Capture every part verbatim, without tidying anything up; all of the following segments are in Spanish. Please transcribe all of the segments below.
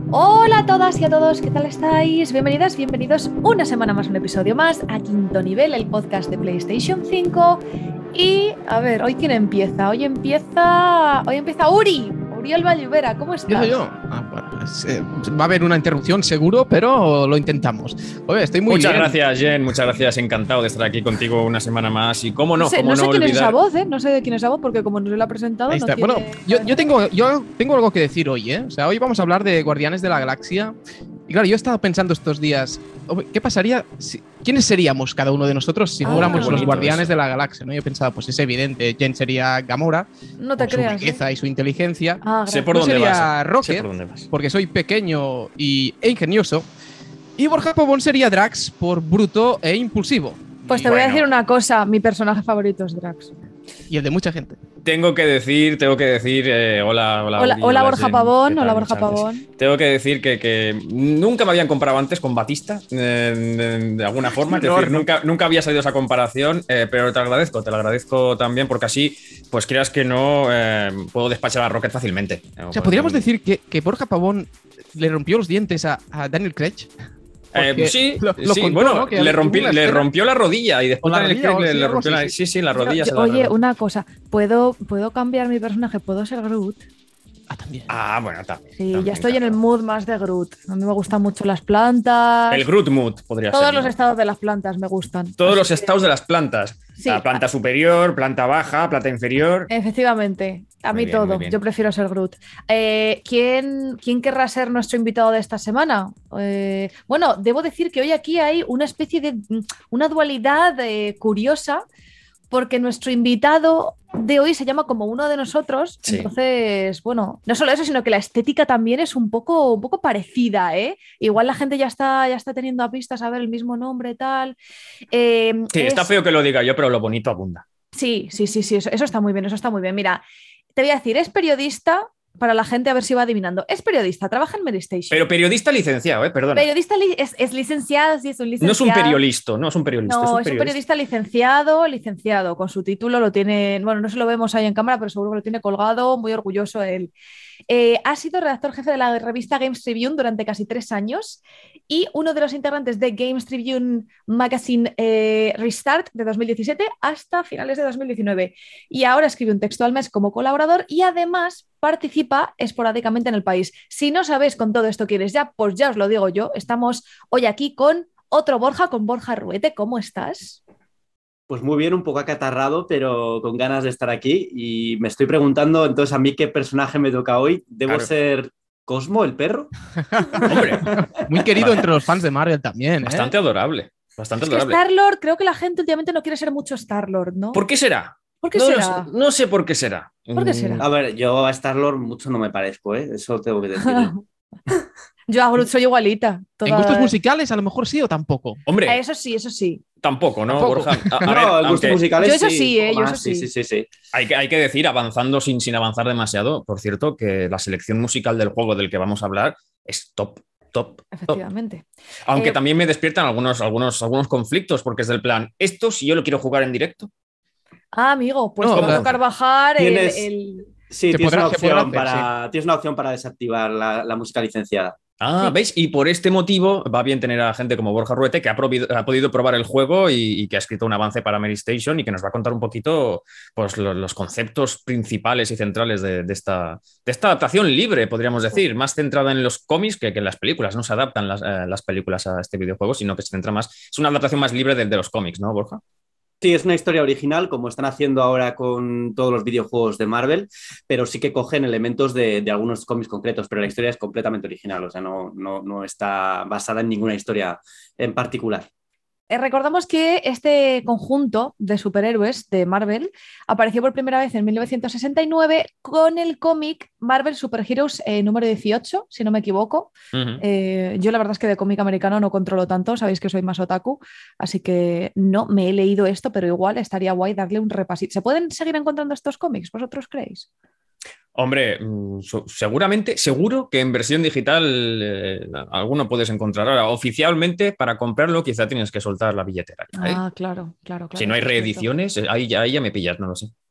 Hola a todas y a todos, ¿qué tal estáis? Bienvenidas, bienvenidos una semana más, un episodio más a Quinto Nivel, el podcast de PlayStation cinco. Y, a ver, ¿hoy quién empieza? Hoy empieza... Hoy empieza Uri, Uriel Valluvera, ¿cómo estás? ¿Yo yo? Ah, bueno, pues, eh, va a haber una interrupción seguro, pero lo intentamos. Oye, estoy muy muchas bien. Muchas gracias, Jen, muchas gracias, encantado de estar aquí contigo una semana más. Y cómo no, no sé, cómo no sé no quién olvidar... es esa voz, ¿eh? No sé de quién es esa voz, porque como no se la ha presentado, Ahí no está. tiene... Bueno, yo, yo, tengo, yo tengo algo que decir hoy, ¿eh? O sea, hoy vamos a hablar de Guardianes de la Galaxia. Y claro, yo he estado pensando estos días, ¿qué pasaría? Si, ¿Quiénes seríamos cada uno de nosotros si Ah, fuéramos los Guardianes eso. de la Galaxia? ¿No? Yo he pensado, pues es evidente, Jen sería Gamora, No te por creas, su belleza ¿eh? y su inteligencia. Ah, Sé gracias. por Yo dónde sería vas. Rocket, Sé por dónde vas. porque soy pequeño y, e ingenioso. Y Borja Pavón sería Drax por bruto e impulsivo. Pues Y, te voy a Bueno. decir una cosa, mi personaje favorito es Drax. y el de mucha gente. Tengo que decir, tengo que decir, eh, hola, hola, Hola, Uri, hola Borja Jen, Pavón, ¿qué tal, hola Borja muchachos? Pavón. Tengo que decir que, que nunca me habían comparado antes con Batista, eh, de, de alguna forma. Es decir, nunca, nunca había salido esa comparación, eh, pero te agradezco, te lo agradezco también, porque así, pues creas que no, eh, puedo despachar a Rocket fácilmente. O sea, podríamos decir que, que Borja Pavón le rompió los dientes a, a Daniel Craig. Eh, sí, lo, lo sí contó, bueno, ¿no? Que le, rompí, hubo una le escena- rompió la rodilla y después O la Daniel rodilla, Craig o le, sí, le algo rompió la, así, sí, sí, la Yo- rodilla. yo- se la oye, rompió. una cosa, ¿puedo, ¿puedo cambiar mi personaje? ¿Puedo ser Groot? Ah, también. Ah, bueno, también. Sí, también, ya estoy en el claro. mood más de Groot. A mí me gustan mucho las plantas. El Groot Mood podría Todos ser. los ¿no? estados de las plantas me gustan. Todos Así los que, estados de las plantas. Sí. La planta superior, planta baja, planta inferior. Efectivamente, a Muy mí bien, muy todo. bien. Yo prefiero ser Groot. Eh, ¿quién, ¿Quién querrá ser nuestro invitado de esta semana? Eh, bueno, debo decir que hoy aquí hay una especie de una dualidad eh, curiosa, porque nuestro invitado de hoy se llama como uno de nosotros. Sí. Entonces, bueno, no solo eso, sino que la estética también es un poco, un poco parecida, ¿eh? Igual la gente ya está, ya está teniendo a pistas a ver el mismo nombre, tal. Eh, Sí, está es- feo que lo diga yo, pero lo bonito abunda. Sí, sí, sí, sí, eso, eso está muy bien, eso está muy bien. Mira, te voy a decir, es periodista, para la gente a ver si va adivinando. Es periodista, trabaja en Medistation. Pero periodista licenciado, ¿eh? Perdona. Periodista li- es, es licenciado, sí, es un No licenciado. es un periolista, no es un periodista. No, es un es un periodista. periodista licenciado, licenciado, con su título lo tiene, bueno, no se lo vemos ahí en cámara, pero seguro que lo tiene colgado, muy orgulloso él. Eh, ha sido redactor jefe de la revista Games Tribune durante casi tres años y uno de los integrantes de Games Tribune Magazine eh, Restart de dos mil diecisiete hasta finales de dos mil diecinueve. Y ahora escribe un texto al mes como colaborador y además participa esporádicamente en El País. Si no sabéis con todo esto quién es ya, pues ya os lo digo yo. Estamos hoy aquí con otro Borja, con Borja Ruete. ¿Cómo estás? Pues muy bien, un poco acatarrado, pero con ganas de estar aquí. Y me estoy preguntando entonces a mí qué personaje me toca hoy. ¿Debo Claro. ser Cosmo, el perro? Hombre, Muy querido entre los fans de Marvel también, ¿eh? bastante adorable. Bastante Es que adorable. Star-Lord, creo que la gente últimamente no quiere ser mucho Star-Lord, ¿no? ¿Por qué será? ¿Por qué no, será? No, no sé por qué será. ¿Por qué Mm, será? A ver, yo a Star-Lord mucho no me parezco, ¿eh? Eso tengo que decirlo. Yo a Groot soy igualita. toda- En gustos musicales a lo mejor sí o tampoco. Hombre, Eh, Eso sí, eso sí. tampoco, ¿no, Tampoco. Borja? A, a No, ver, el gusto aunque musicales Yo eso sí, sí, un ¿eh? poco Yo eso más, sí, sí. sí, sí, sí. hay que, hay que decir, avanzando sin, sin avanzar demasiado, por cierto, que la selección musical del juego del que vamos a hablar es top, top, top. Efectivamente. Aunque Eh, también me despiertan algunos, algunos, algunos conflictos, porque es del plan, esto si yo lo quiero jugar en directo. Ah, amigo, pues No, te va a pero- tocar bajar el, Tienes- el- Sí, Se tienes, podrá- una se podrá opción hacer, para, tienes una opción para desactivar la, la música licenciada. Ah, Sí. ¿veis? Y por este motivo va bien tener a gente como Borja Ruete, que ha, probido- ha podido probar el juego y, y que ha escrito un avance para Medistation y que nos va a contar un poquito pues, lo- los, conceptos principales y centrales de, de esta, de esta adaptación libre, podríamos decir, más centrada en los cómics que, que en las películas. No se adaptan las, eh, las películas a este videojuego, sino que se centra más. Es una adaptación más libre del de los cómics, ¿no, Borja? Sí, es una historia original, como están haciendo ahora con todos los videojuegos de Marvel, pero sí que cogen elementos de, de algunos cómics concretos, pero la historia es completamente original, o sea, no, no, no está basada en ninguna historia en particular. Eh, recordamos que este conjunto de superhéroes de Marvel apareció por primera vez en mil novecientos sesenta y nueve con el cómic Marvel Super Heroes eh, número dieciocho, si no me equivoco. Uh-huh. Eh, yo la verdad es que de cómic americano no controlo tanto, sabéis que soy más otaku, así que no me he leído esto, pero igual estaría guay darle un repasito. ¿Se pueden seguir encontrando estos cómics? ¿Vosotros creéis? Hombre, seguramente, seguro que en versión digital eh, alguno puedes encontrar. Ahora, oficialmente, para comprarlo, quizá tienes que soltar la billetera. ¿eh? Ah, claro, claro, claro. Si no hay reediciones, ahí ya, ahí ya me pillas, no lo sé.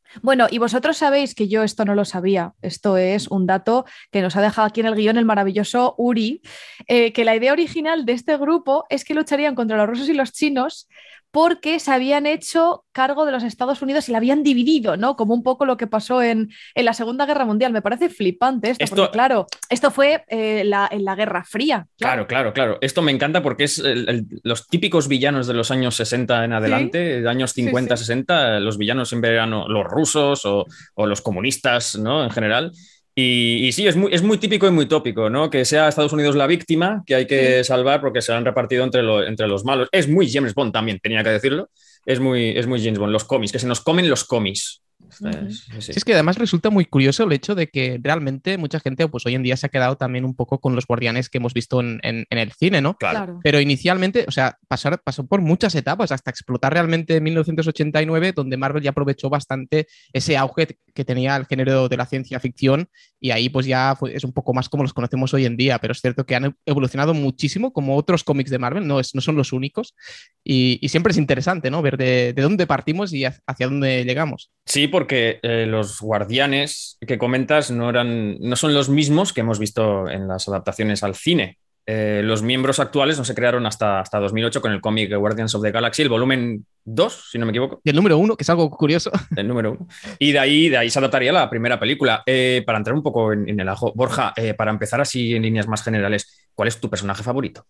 Bueno, y vosotros sabéis que yo esto no lo sabía. Esto es un dato que nos ha dejado aquí en el guión el maravilloso Uri, eh, que la idea original de este grupo es que lucharían contra los rusos y los chinos porque se habían hecho cargo de los Estados Unidos y la habían dividido, ¿no? Como un poco lo que pasó en, en la Segunda Guerra Mundial. Me parece flipante esto, Esto- porque claro, esto fue eh, la, en la Guerra Fría. Claro, claro, claro. Esto me encanta porque es el- el- los típicos villanos de los años sesenta en adelante, de años Sí, cincuenta, sí. sesenta, los villanos siempre eran o los rusos o, o los comunistas, ¿no? En general. Y, y sí, es muy, es muy típico y muy tópico, ¿no? Que sea Estados Unidos la víctima que hay que salvar porque se han repartido entre, lo- entre los malos. Es muy James Bond también, tenía que decirlo. Es muy, es muy James Bond, los cómics, que se nos comen los cómics. Esta Ujú. es- sí, sí. Sí, es que además resulta muy curioso el hecho de que realmente mucha gente, pues hoy en día se ha quedado también un poco con los guardianes que hemos visto en, en- en el cine, ¿no? Claro. Claro. Pero inicialmente, o sea, pasar, pasó por muchas etapas hasta explotar realmente en mil novecientos ochenta y nueve, donde Marvel ya aprovechó bastante ese auge que tenía el género de la ciencia ficción y ahí pues ya fue- es un poco más como los conocemos hoy en día, pero es cierto que han evolucionado muchísimo como otros cómics de Marvel, no, es, no son los únicos y, y siempre es interesante, ¿no? Ver de, de dónde partimos y hacia dónde llegamos. Sí, porque eh, los guardianes que comentas no eran, no son los mismos que hemos visto en las adaptaciones al cine. Eh, los miembros actuales no se crearon hasta, hasta dos mil ocho con el cómic Guardians of the Galaxy, el volumen dos, si no me equivoco, Y el número uno, que es algo curioso. el número uno. Y de ahí, de ahí se adaptaría la primera película. Eh, para entrar un poco en, en el ajo, Borja, eh, para empezar así en líneas más generales, ¿cuál es tu personaje favorito?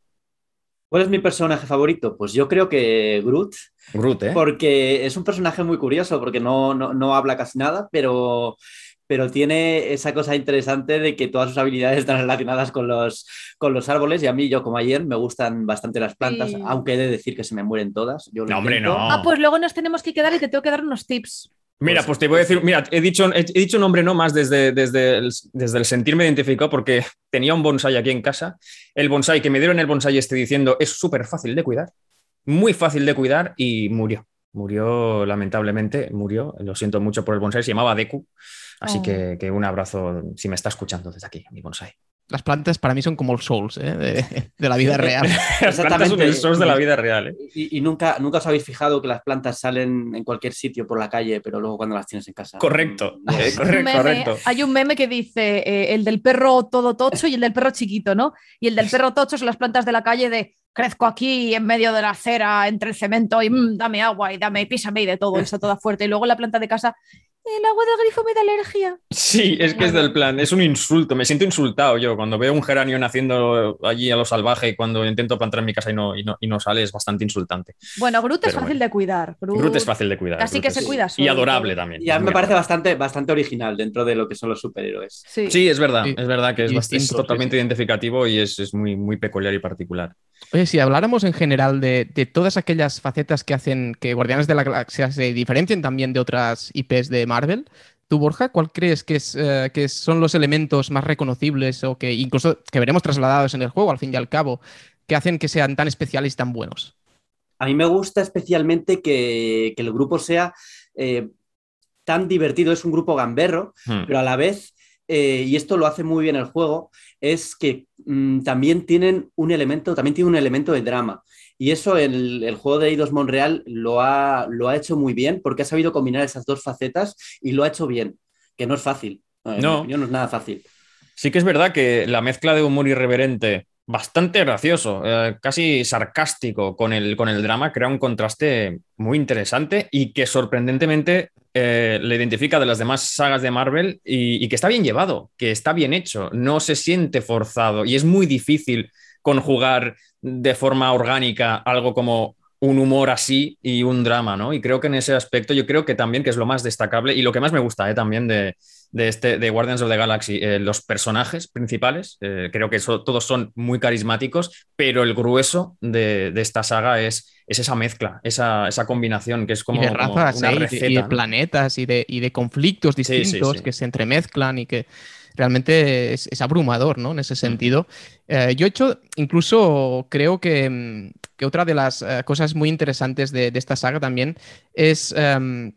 ¿Cuál es mi personaje favorito? Pues yo creo que Groot, Groot, ¿eh? porque es un personaje muy curioso, porque no, no, no habla casi nada, pero, pero tiene esa cosa interesante de que todas sus habilidades están relacionadas con los, con los árboles y a mí, yo como ayer, me gustan bastante las plantas, Sí. aunque he de decir que se me mueren todas. Yo lo No, hombre, intento. no. Ah, pues luego nos tenemos que quedar y te tengo que dar unos tips. Mira, Pues- pues te voy a decir, mira, he dicho, he, he dicho nombre no más desde, desde, el, desde el sentirme identificado porque tenía un bonsai aquí en casa. El bonsai que me dieron el bonsai este diciendo es súper fácil de cuidar, muy fácil de cuidar y murió. Murió, lamentablemente, murió. Lo siento mucho por el bonsai, se llamaba Deku. Así Oh. que, que un abrazo si me está escuchando desde aquí, mi bonsai. Las plantas para mí son como los souls, ¿eh? de, de la vida real. Las plantas son el source de la vida real, ¿eh? Y, y nunca, nunca os habéis fijado que las plantas salen en cualquier sitio por la calle, pero luego cuando las tienes en casa. Correcto, no- eh, Un correcto, meme- correcto. Hay un meme que dice eh, el del perro todo tocho y el del perro chiquito, ¿no? Y el del perro tocho son las plantas de la calle de crezco aquí en medio de la acera, entre el cemento y mm, dame agua y dame, písame y de todo, y está toda fuerte. Y luego la planta de casa, el agua del grifo me da alergia. Sí, es que es del plan, es un insulto, me siento insultado yo cuando veo un geranio naciendo allí a lo salvaje y cuando intento plantar en mi casa y no, y no, y no sale, es bastante insultante. Bueno, Groot es Pero fácil bueno. de cuidar. Groot, Groot es fácil de cuidar. Casi Groot que es- se cuida solo Y y adorable todo. también. Y a es mí muy me parece adorable. bastante, bastante original dentro de lo que son los superhéroes. Sí. Sí, es verdad, Sí. es verdad que es, Y bast- es distinto, totalmente sí, sí. identificativo y es, es muy, muy peculiar y particular. Oye, si habláramos en general de, de todas aquellas facetas que hacen que Guardianes de la Galaxia se diferencien también de otras I Pes de Marvel, tú, Borja, ¿cuál crees que, es, eh, que son los elementos más reconocibles o que incluso que veremos trasladados en el juego, al fin y al cabo, que hacen que sean tan especiales y tan buenos? A mí me gusta especialmente que, que el grupo sea eh, tan divertido, es un grupo gamberro, Hmm. pero a la vez, eh, y esto lo hace muy bien el juego, es que mm, también tienen un elemento, también tiene un elemento de drama. Y eso el, el juego de Eidos Montreal lo ha, lo ha hecho muy bien porque ha sabido combinar esas dos facetas y lo ha hecho bien, que no es fácil. En No. mi opinión no es nada fácil. Sí que es verdad que la mezcla de humor irreverente, bastante gracioso, eh, casi sarcástico con el, con el drama, crea un contraste muy interesante y que sorprendentemente eh, le identifica de las demás sagas de Marvel y, y que está bien llevado, que está bien hecho, no se siente forzado y es muy difícil conjugar de forma orgánica algo como un humor así y un drama, ¿no? Y creo que en ese aspecto yo creo que también que es lo más destacable y lo que más me gusta eh, también de, de, este, de Guardians of the Galaxy, eh, los personajes principales, eh, creo que eso, todos son muy carismáticos, pero el grueso de, de esta saga es, es esa mezcla, esa, esa combinación que es como, y de como razas, una ¿eh? Y de- receta. y de, ¿no? planetas y de, y de conflictos Sí, sí, distintos sí. que se entremezclan y que realmente es, es abrumador, ¿no? En ese sentido. Eh, yo he hecho, incluso creo que, mm, que otra de las eh, cosas muy interesantes de, de esta saga también es em,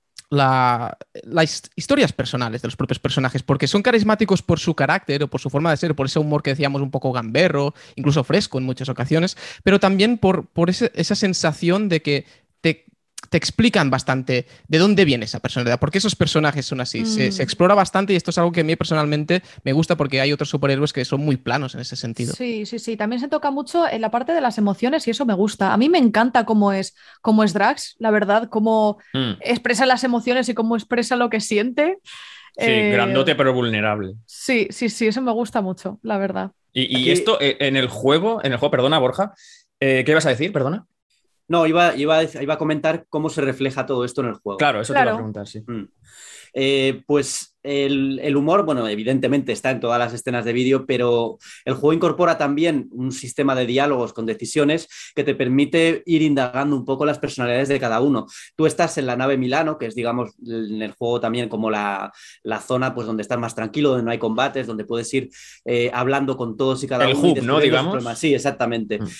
la- las historias personales de los propios personajes, porque son carismáticos por su carácter o por su forma de ser, por ese humor que decíamos un poco gamberro, incluso fresco en muchas ocasiones, pero también por, por ese- esa sensación de que te, te explican bastante de dónde viene esa personalidad, por qué esos personajes son así. Mm. Se, se explora bastante y esto es algo que a mí personalmente me gusta porque hay otros superhéroes que son muy planos en ese sentido. Sí, sí, sí. También se toca mucho en la parte de las emociones y eso me gusta. A mí me encanta cómo es, cómo es Drax, la verdad, cómo mm. expresa las emociones y cómo expresa lo que siente. Sí, eh, grandote pero vulnerable. Sí, sí, sí, eso me gusta mucho, la verdad. Y, y Aquí... esto eh, en el juego, en el juego, perdona, Borja, eh, ¿qué ibas a decir? Perdona. No, iba, iba, a, iba a comentar cómo se refleja todo esto en el juego. Claro, eso claro. te iba a preguntar, sí. Mm. Eh, pues el, el humor, bueno, evidentemente está en todas las escenas de vídeo, pero el juego incorpora también un sistema de diálogos con decisiones que te permite ir indagando un poco las personalidades de cada uno. Tú estás en la nave Milano, que es, digamos, en el juego también como la, la zona pues, donde estás más tranquilo, donde no hay combates, donde puedes ir eh, hablando con todos y cada el uno. El hub, ¿no? Digamos. Sí, exactamente. Mm.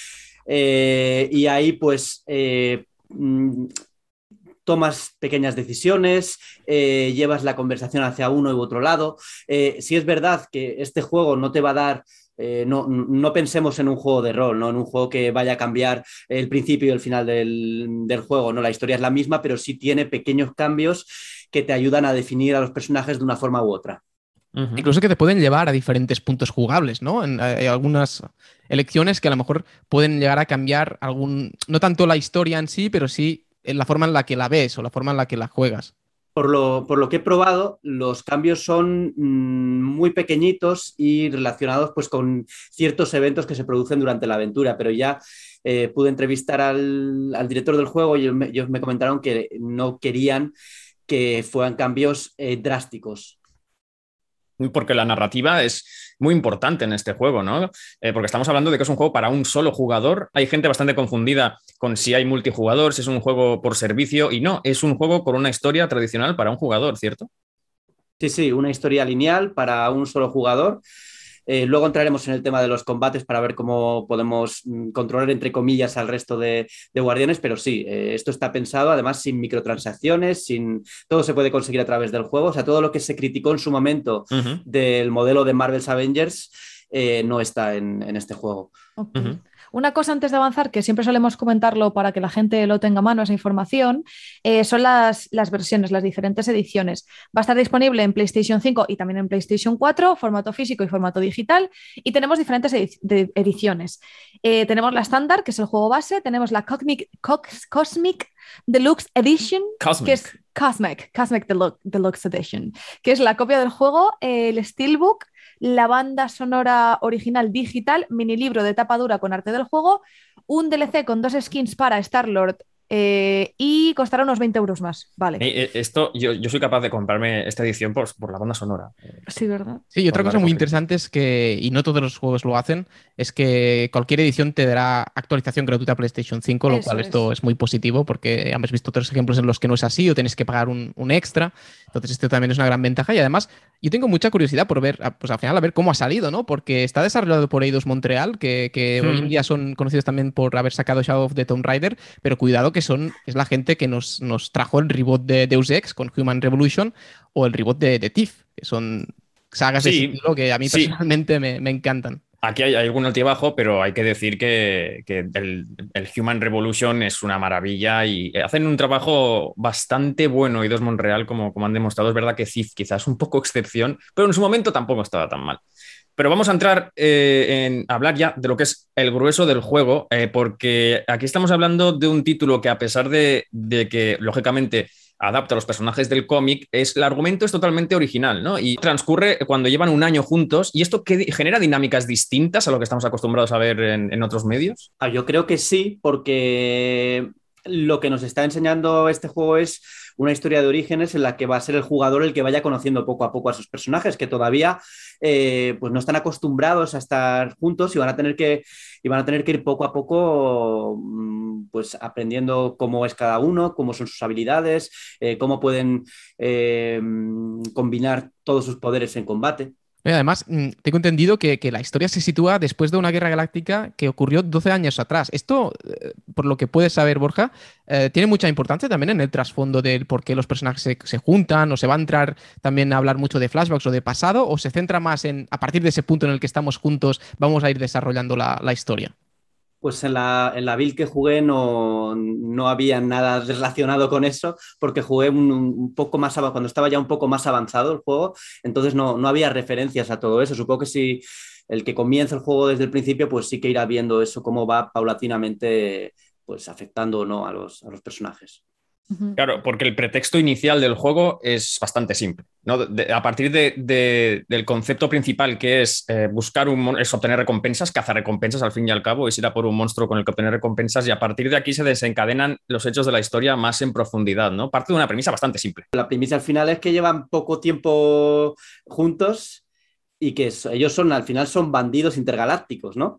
Eh, y ahí, pues... Eh, mm, tomas pequeñas decisiones, eh, llevas la conversación hacia uno u otro lado. Eh, si es verdad que este juego no te va a dar, eh, no, no pensemos en un juego de rol, ¿no? En un juego que vaya a cambiar el principio y el final del, del juego, ¿no? La historia es la misma, pero sí tiene pequeños cambios que te ayudan a definir a los personajes de una forma u otra. Uh-huh. Incluso que te pueden llevar a diferentes puntos jugables, ¿no? En, hay algunas elecciones que a lo mejor pueden llegar a cambiar algún, no tanto la historia en sí, pero sí en la forma en la que la ves o la forma en la que la juegas. Por lo, por lo que he probado, los cambios son mmm, muy pequeñitos y relacionados pues, con ciertos eventos que se producen durante la aventura, pero ya eh, pude entrevistar al, al director del juego y ellos me, ellos me comentaron que no querían que fueran cambios eh, drásticos. Porque la narrativa es muy importante en este juego, ¿no? Eh, porque estamos hablando de que es un juego para un solo jugador. Hay gente bastante confundida con si hay multijugador, si es un juego por servicio, y no, es un juego con una historia tradicional para un jugador, ¿cierto? Sí, sí, una historia lineal para un solo jugador. Eh, luego entraremos en el tema de los combates para ver cómo podemos mm, controlar, entre comillas, al resto de, de guardianes, pero sí, eh, esto está pensado además sin microtransacciones, sin todo se puede conseguir a través del juego, o sea, todo lo que se criticó en su momento uh-huh. del modelo de Marvel's Avengers eh, no está en, en este juego. Okay. Uh-huh. Una cosa antes de avanzar, que siempre solemos comentarlo para que la gente lo tenga a mano, esa información, eh, son las, las versiones, las diferentes ediciones. Va a estar disponible en PlayStation cinco y también en PlayStation cuatro, formato físico y formato digital, y tenemos diferentes edi- de ediciones. Eh, tenemos la estándar, que es el juego base, tenemos la Cosmic, Cos, Cosmic Deluxe Edition, Cosmic. que es Cosmic, Cosmic Deluxe, Deluxe Edition, que es la copia del juego, eh, el Steelbook, la banda sonora original digital, mini libro de tapa dura con arte del juego, un D L C con dos skins para Star-Lord eh, y costará unos veinte euros más. Vale. Eh, esto, yo, yo soy capaz de comprarme esta edición por, por la banda sonora. Sí, ¿verdad? Sí, y otra cosa muy interesante es que, y no todos los juegos lo hacen, es que cualquier edición te dará actualización gratuita a PlayStation cinco, lo Eso cual es. esto es muy positivo porque hemos visto otros ejemplos en los que no es así o tienes que pagar un, un extra. Entonces esto también es una gran ventaja y además yo tengo mucha curiosidad por ver, pues al final a ver cómo ha salido, ¿no? Porque está desarrollado por Eidos Montreal, que, que hmm. hoy en día son conocidos también por haber sacado Shadow of the Tomb Raider, pero cuidado que son es la gente que nos, nos trajo el reboot de Deus Ex con Human Revolution o el reboot de, de Thief, que son sagas sí, de ese estilo que a mí sí. personalmente me, me encantan. Aquí hay, hay algún altibajo, pero hay que decir que, que el, el Human Revolution es una maravilla y hacen un trabajo bastante bueno Eidos Montreal, como, como han demostrado. Es verdad que Thief quizás un poco excepción, pero en su momento tampoco estaba tan mal. Pero vamos a entrar eh, en hablar ya de lo que es el grueso del juego, eh, porque aquí estamos hablando de un título que a pesar de, de que, lógicamente, adapta a los personajes del cómic, es, el argumento es totalmente original, ¿no? Y transcurre cuando llevan un año juntos, y esto que genera dinámicas distintas a lo que estamos acostumbrados a ver en, en otros medios. Ah, yo creo que sí, porque lo que nos está enseñando este juego es una historia de orígenes en la que va a ser el jugador el que vaya conociendo poco a poco a sus personajes, que todavía eh, pues no están acostumbrados a estar juntos y van a tener que, y van a tener que ir poco a poco pues aprendiendo cómo es cada uno, cómo son sus habilidades, eh, cómo pueden eh, combinar todos sus poderes en combate. Además, tengo entendido que, que la historia se sitúa después de una guerra galáctica que ocurrió doce años atrás. Esto, por lo que puedes saber, Borja, eh, tiene mucha importancia también en el trasfondo del por qué los personajes se, se juntan, o se va a entrar también a hablar mucho de flashbacks o de pasado, o se centra más en, a partir de ese punto en el que estamos juntos, vamos a ir desarrollando la, la historia. Pues en la, en la build que jugué no, no había nada relacionado con eso, porque jugué un, un poco más, cuando estaba ya un poco más avanzado el juego, entonces no, no había referencias a todo eso. Supongo que si el que comienza el juego desde el principio, pues sí que irá viendo eso, cómo va paulatinamente pues, afectando o no a los, a los personajes. Claro, porque el pretexto inicial del juego es bastante simple, ¿no? De, a partir de, de, del concepto principal, que es eh, buscar un es obtener recompensas, cazar recompensas al fin y al cabo, es ir a por un monstruo con el que obtener recompensas, y a partir de aquí se desencadenan los hechos de la historia más en profundidad, ¿no? Parte de una premisa bastante simple. La premisa al final es que llevan poco tiempo juntos y que ellos son, al final son bandidos intergalácticos, ¿no?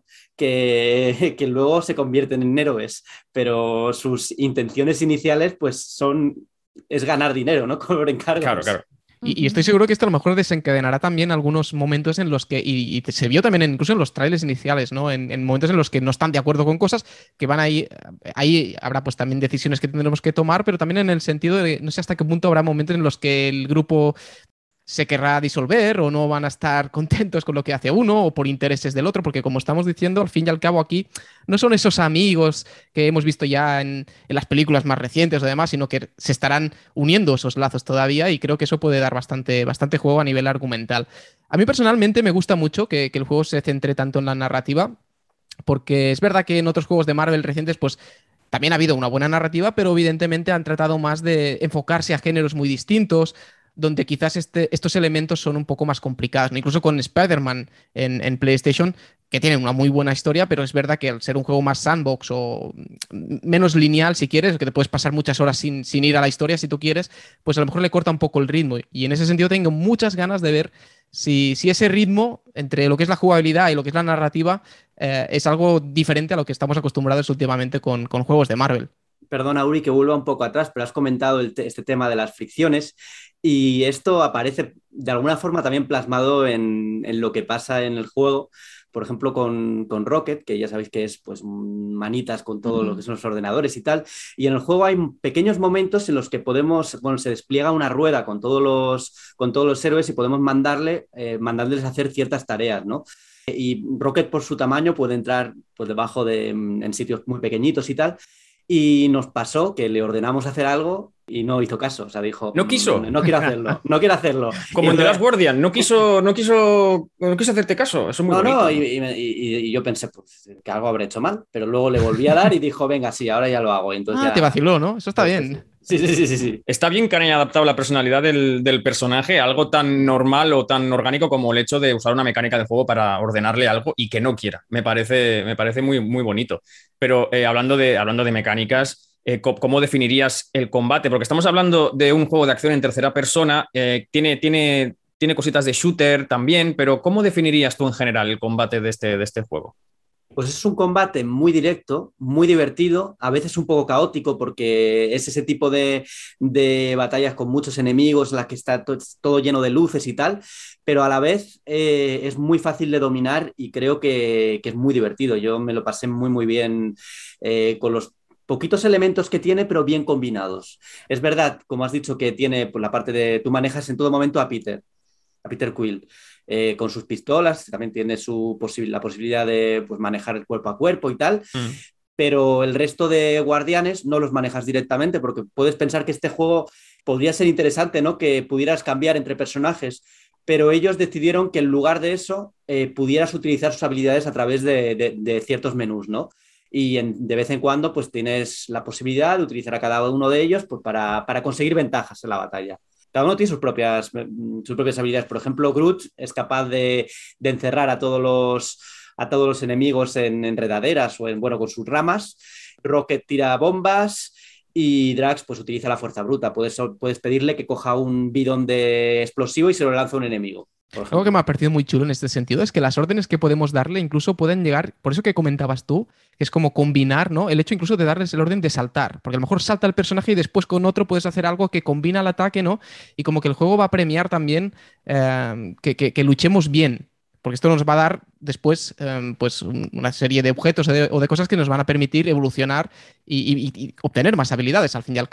Que, que luego se convierten en héroes, pero sus intenciones iniciales pues son, es ganar dinero, ¿no? Con encargos. Claro, claro. Y, y estoy seguro que esto a lo mejor desencadenará también algunos momentos en los que, y, y se vio también en, incluso en los trailers iniciales, ¿no? En, en momentos en los que no están de acuerdo con cosas, que van ahí, ahí habrá pues también decisiones que tendremos que tomar, pero también en el sentido de, no sé hasta qué punto habrá momentos en los que el grupo se querrá disolver o no van a estar contentos con lo que hace uno o por intereses del otro, porque como estamos diciendo, al fin y al cabo aquí no son esos amigos que hemos visto ya en, en las películas más recientes o demás, sino que se estarán uniendo esos lazos todavía, y creo que eso puede dar bastante, bastante juego a nivel argumental. A mí personalmente me gusta mucho que, que el juego se centre tanto en la narrativa, porque es verdad que en otros juegos de Marvel recientes pues también ha habido una buena narrativa, pero evidentemente han tratado más de enfocarse a géneros muy distintos, donde quizás este, estos elementos son un poco más complicados, ¿no? Incluso con Spider-Man en, en PlayStation, que tiene una muy buena historia, pero es verdad que al ser un juego más sandbox o menos lineal, si quieres, que te puedes pasar muchas horas sin, sin ir a la historia si tú quieres, pues a lo mejor le corta un poco el ritmo. Y en ese sentido tengo muchas ganas de ver si, si ese ritmo entre lo que es la jugabilidad y lo que es la narrativa eh, es algo diferente a lo que estamos acostumbrados últimamente con, con juegos de Marvel. Perdona, Uri, que vuelva un poco atrás, pero has comentado el te este tema de las fricciones y esto aparece de alguna forma también plasmado en, en lo que pasa en el juego, por ejemplo, con, con Rocket, que ya sabéis que es pues manitas con todo uh-huh. lo que son los ordenadores y tal, y en el juego hay pequeños momentos en los que podemos, bueno, se despliega una rueda con todos los, con todos los héroes y podemos mandarle, eh, mandarles a hacer ciertas tareas, ¿no? Y Rocket, por su tamaño, puede entrar pues debajo de, en sitios muy pequeñitos y tal. Y nos pasó que le ordenamos hacer algo y no hizo caso. O sea, dijo... No quiso. No, no quiero hacerlo, no quiero hacerlo. Como en The Last Guardian, no quiso, no, quiso, no quiso hacerte caso. Eso es muy no, bonito. No, y, y, y, y yo pensé pues, que algo habré hecho mal, pero luego le volví a dar y dijo, venga, sí, ahora ya lo hago. Y entonces ah, ya... te vaciló, ¿no? Eso está pues, bien. Sí, sí, sí, sí, sí. Está bien que hayan adaptado la personalidad del, del personaje a algo tan normal o tan orgánico como el hecho de usar una mecánica de juego para ordenarle algo y que no quiera. Me parece, me parece muy, muy bonito. Pero eh, hablando, de, hablando de mecánicas... Eh, ¿cómo definirías el combate? Porque estamos hablando de un juego de acción en tercera persona, eh, tiene, tiene, tiene cositas de shooter también, pero ¿cómo definirías tú en general el combate de este, de este juego? Pues es un combate muy directo, muy divertido, a veces un poco caótico porque es ese tipo de, de batallas con muchos enemigos en las que está to todo lleno de luces y tal, pero a la vez eh, es muy fácil de dominar y creo que, que es muy divertido. Yo me lo pasé muy, muy bien eh, con los poquitos elementos que tiene, pero bien combinados. Es verdad, como has dicho, que tiene pues, la parte de... Tú manejas en todo momento a Peter, a Peter Quill, eh, con sus pistolas, también tiene su posi la posibilidad de pues, manejar el cuerpo a cuerpo y tal, mm. pero el resto de guardianes no los manejas directamente, porque puedes pensar que este juego podría ser interesante, ¿no? Que pudieras cambiar entre personajes, pero ellos decidieron que en lugar de eso eh, pudieras utilizar sus habilidades a través de, de, de ciertos menús, ¿no? Y en, de vez en cuando pues tienes la posibilidad de utilizar a cada uno de ellos pues, para, para conseguir ventajas en la batalla. Cada uno tiene sus propias, sus propias habilidades. Por ejemplo, Groot es capaz de, de encerrar a todos los, a todos los enemigos en enredaderas o en, bueno, con sus ramas. Rocket tira bombas y Drax pues, utiliza la fuerza bruta. Puedes, puedes pedirle que coja un bidón de explosivo y se lo lanza a un enemigo. Algo que me ha parecido muy chulo en este sentido es que las órdenes que podemos darle incluso pueden llegar, por eso que comentabas tú, que es como combinar, ¿no? El hecho incluso de darles el orden de saltar, porque a lo mejor salta el personaje y después con otro puedes hacer algo que combina el ataque, ¿no? Y como que el juego va a premiar también eh, que, que, que luchemos bien, porque esto nos va a dar después eh, pues una serie de objetos o de, o de cosas que nos van a permitir evolucionar y, y, y obtener más habilidades al fin y al cabo.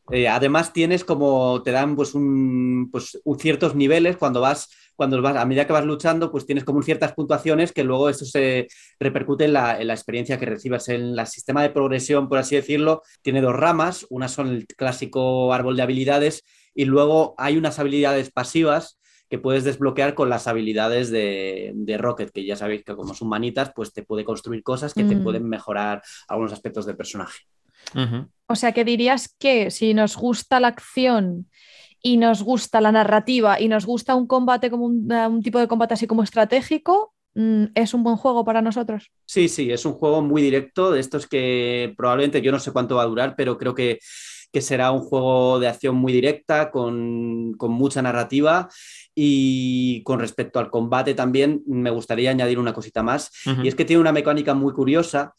Eh, además tienes como, te dan pues, un, pues un ciertos niveles cuando vas, cuando vas, a medida que vas luchando, pues tienes como ciertas puntuaciones que luego eso se repercute en la, en la experiencia que recibas. En el sistema de progresión, por así decirlo, tiene dos ramas, una son el clásico árbol de habilidades y luego hay unas habilidades pasivas que puedes desbloquear con las habilidades de, de Rocket, que ya sabéis que como son manitas, pues te puede construir cosas que mm. te pueden mejorar algunos aspectos del personaje. Uh-huh. O sea, que dirías que si nos gusta la acción y nos gusta la narrativa y nos gusta un combate como un, un tipo de combate así como estratégico, ¿es un buen juego para nosotros? Sí, sí, es un juego muy directo, de estos que probablemente yo no sé cuánto va a durar, pero creo que, que será un juego de acción muy directa, con, con mucha narrativa. Y con respecto al combate también me gustaría añadir una cosita más, uh-huh. y es que tiene una mecánica muy curiosa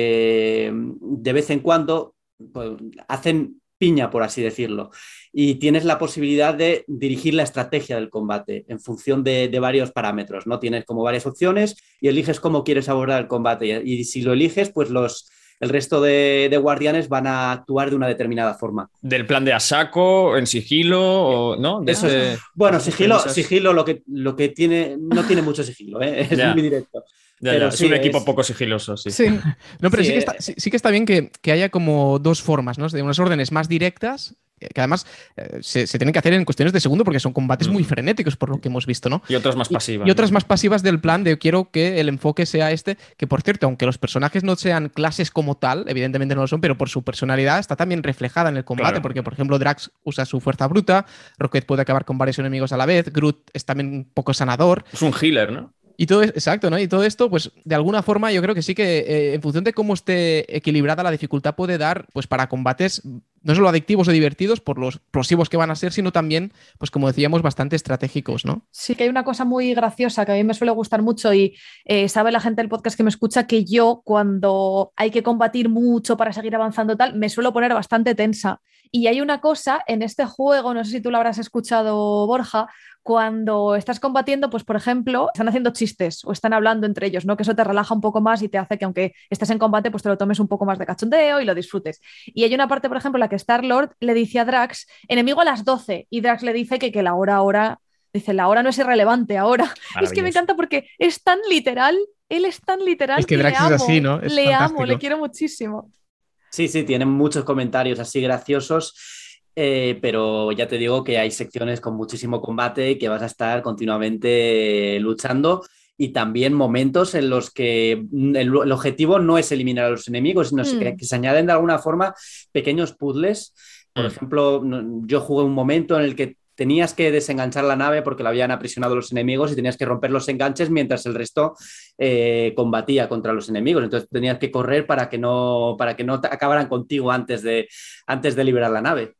que de vez en cuando pues, hacen piña, por así decirlo, y tienes la posibilidad de dirigir la estrategia del combate en función de, de varios parámetros, ¿no? Tienes como varias opciones y eliges cómo quieres abordar el combate, y si lo eliges, pues los... el resto de, de guardianes van a actuar de una determinada forma. ¿Del plan de a saco, en sigilo, o no? Eso Desde, es, bueno, sigilo, sigilo lo que, lo que tiene, no tiene mucho sigilo, ¿eh? Es yeah. muy directo. Ya, pero ya. Sí, es un equipo es... poco sigiloso, sí. sí. No, pero sí, sí, sí, que está, sí, sí que está bien que, que haya como dos formas, ¿no? De unas órdenes más directas, que además eh, se, se tienen que hacer en cuestiones de segundo porque son combates mm. muy frenéticos por lo que hemos visto, ¿no? Y otras más pasivas. Y, y otras ¿no? más pasivas del plan de quiero que el enfoque sea este, que por cierto, aunque los personajes no sean clases como tal, evidentemente no lo son, pero por su personalidad está también reflejada en el combate, claro. Porque por ejemplo Drax usa su fuerza bruta, Rocket puede acabar con varios enemigos a la vez, Groot es también un poco sanador. Es un healer, ¿no? Y todo, exacto, ¿no? Y todo esto, pues, de alguna forma, yo creo que sí que, eh, en función de cómo esté equilibrada la dificultad, puede dar, pues, para combates no solo adictivos o divertidos por los explosivos que van a ser, sino también, pues, como decíamos, bastante estratégicos, ¿no? Sí, que hay una cosa muy graciosa que a mí me suele gustar mucho y eh, sabe la gente del podcast que me escucha que yo, cuando hay que combatir mucho para seguir avanzando tal, me suelo poner bastante tensa. Y hay una cosa en este juego, no sé si tú lo habrás escuchado, Borja, cuando estás combatiendo, pues por ejemplo, están haciendo chistes o están hablando entre ellos, ¿no? Que eso te relaja un poco más y te hace que aunque estés en combate, pues te lo tomes un poco más de cachondeo y lo disfrutes. Y hay una parte, por ejemplo, en la que Star-Lord le dice a Drax, enemigo a las doce, y Drax le dice que, que la hora ahora, dice, la hora no es irrelevante ahora. Es que me encanta porque es tan literal, él es tan literal es que, que Drax le amo, es así, ¿no? Es le fantástico. amo, le quiero muchísimo. Sí, sí, tienen muchos comentarios así graciosos. Eh, pero ya te digo que hay secciones con muchísimo combate y que vas a estar continuamente luchando, y también momentos en los que el, el objetivo no es eliminar a los enemigos, sino mm. que, que se añaden de alguna forma pequeños puzzles. Por mm. ejemplo, yo jugué un momento en el que tenías que desenganchar la nave porque la habían aprisionado los enemigos y tenías que romper los enganches mientras el resto eh, combatía contra los enemigos. Entonces tenías que correr para que no, para que no acabaran contigo antes de, antes de liberar la nave.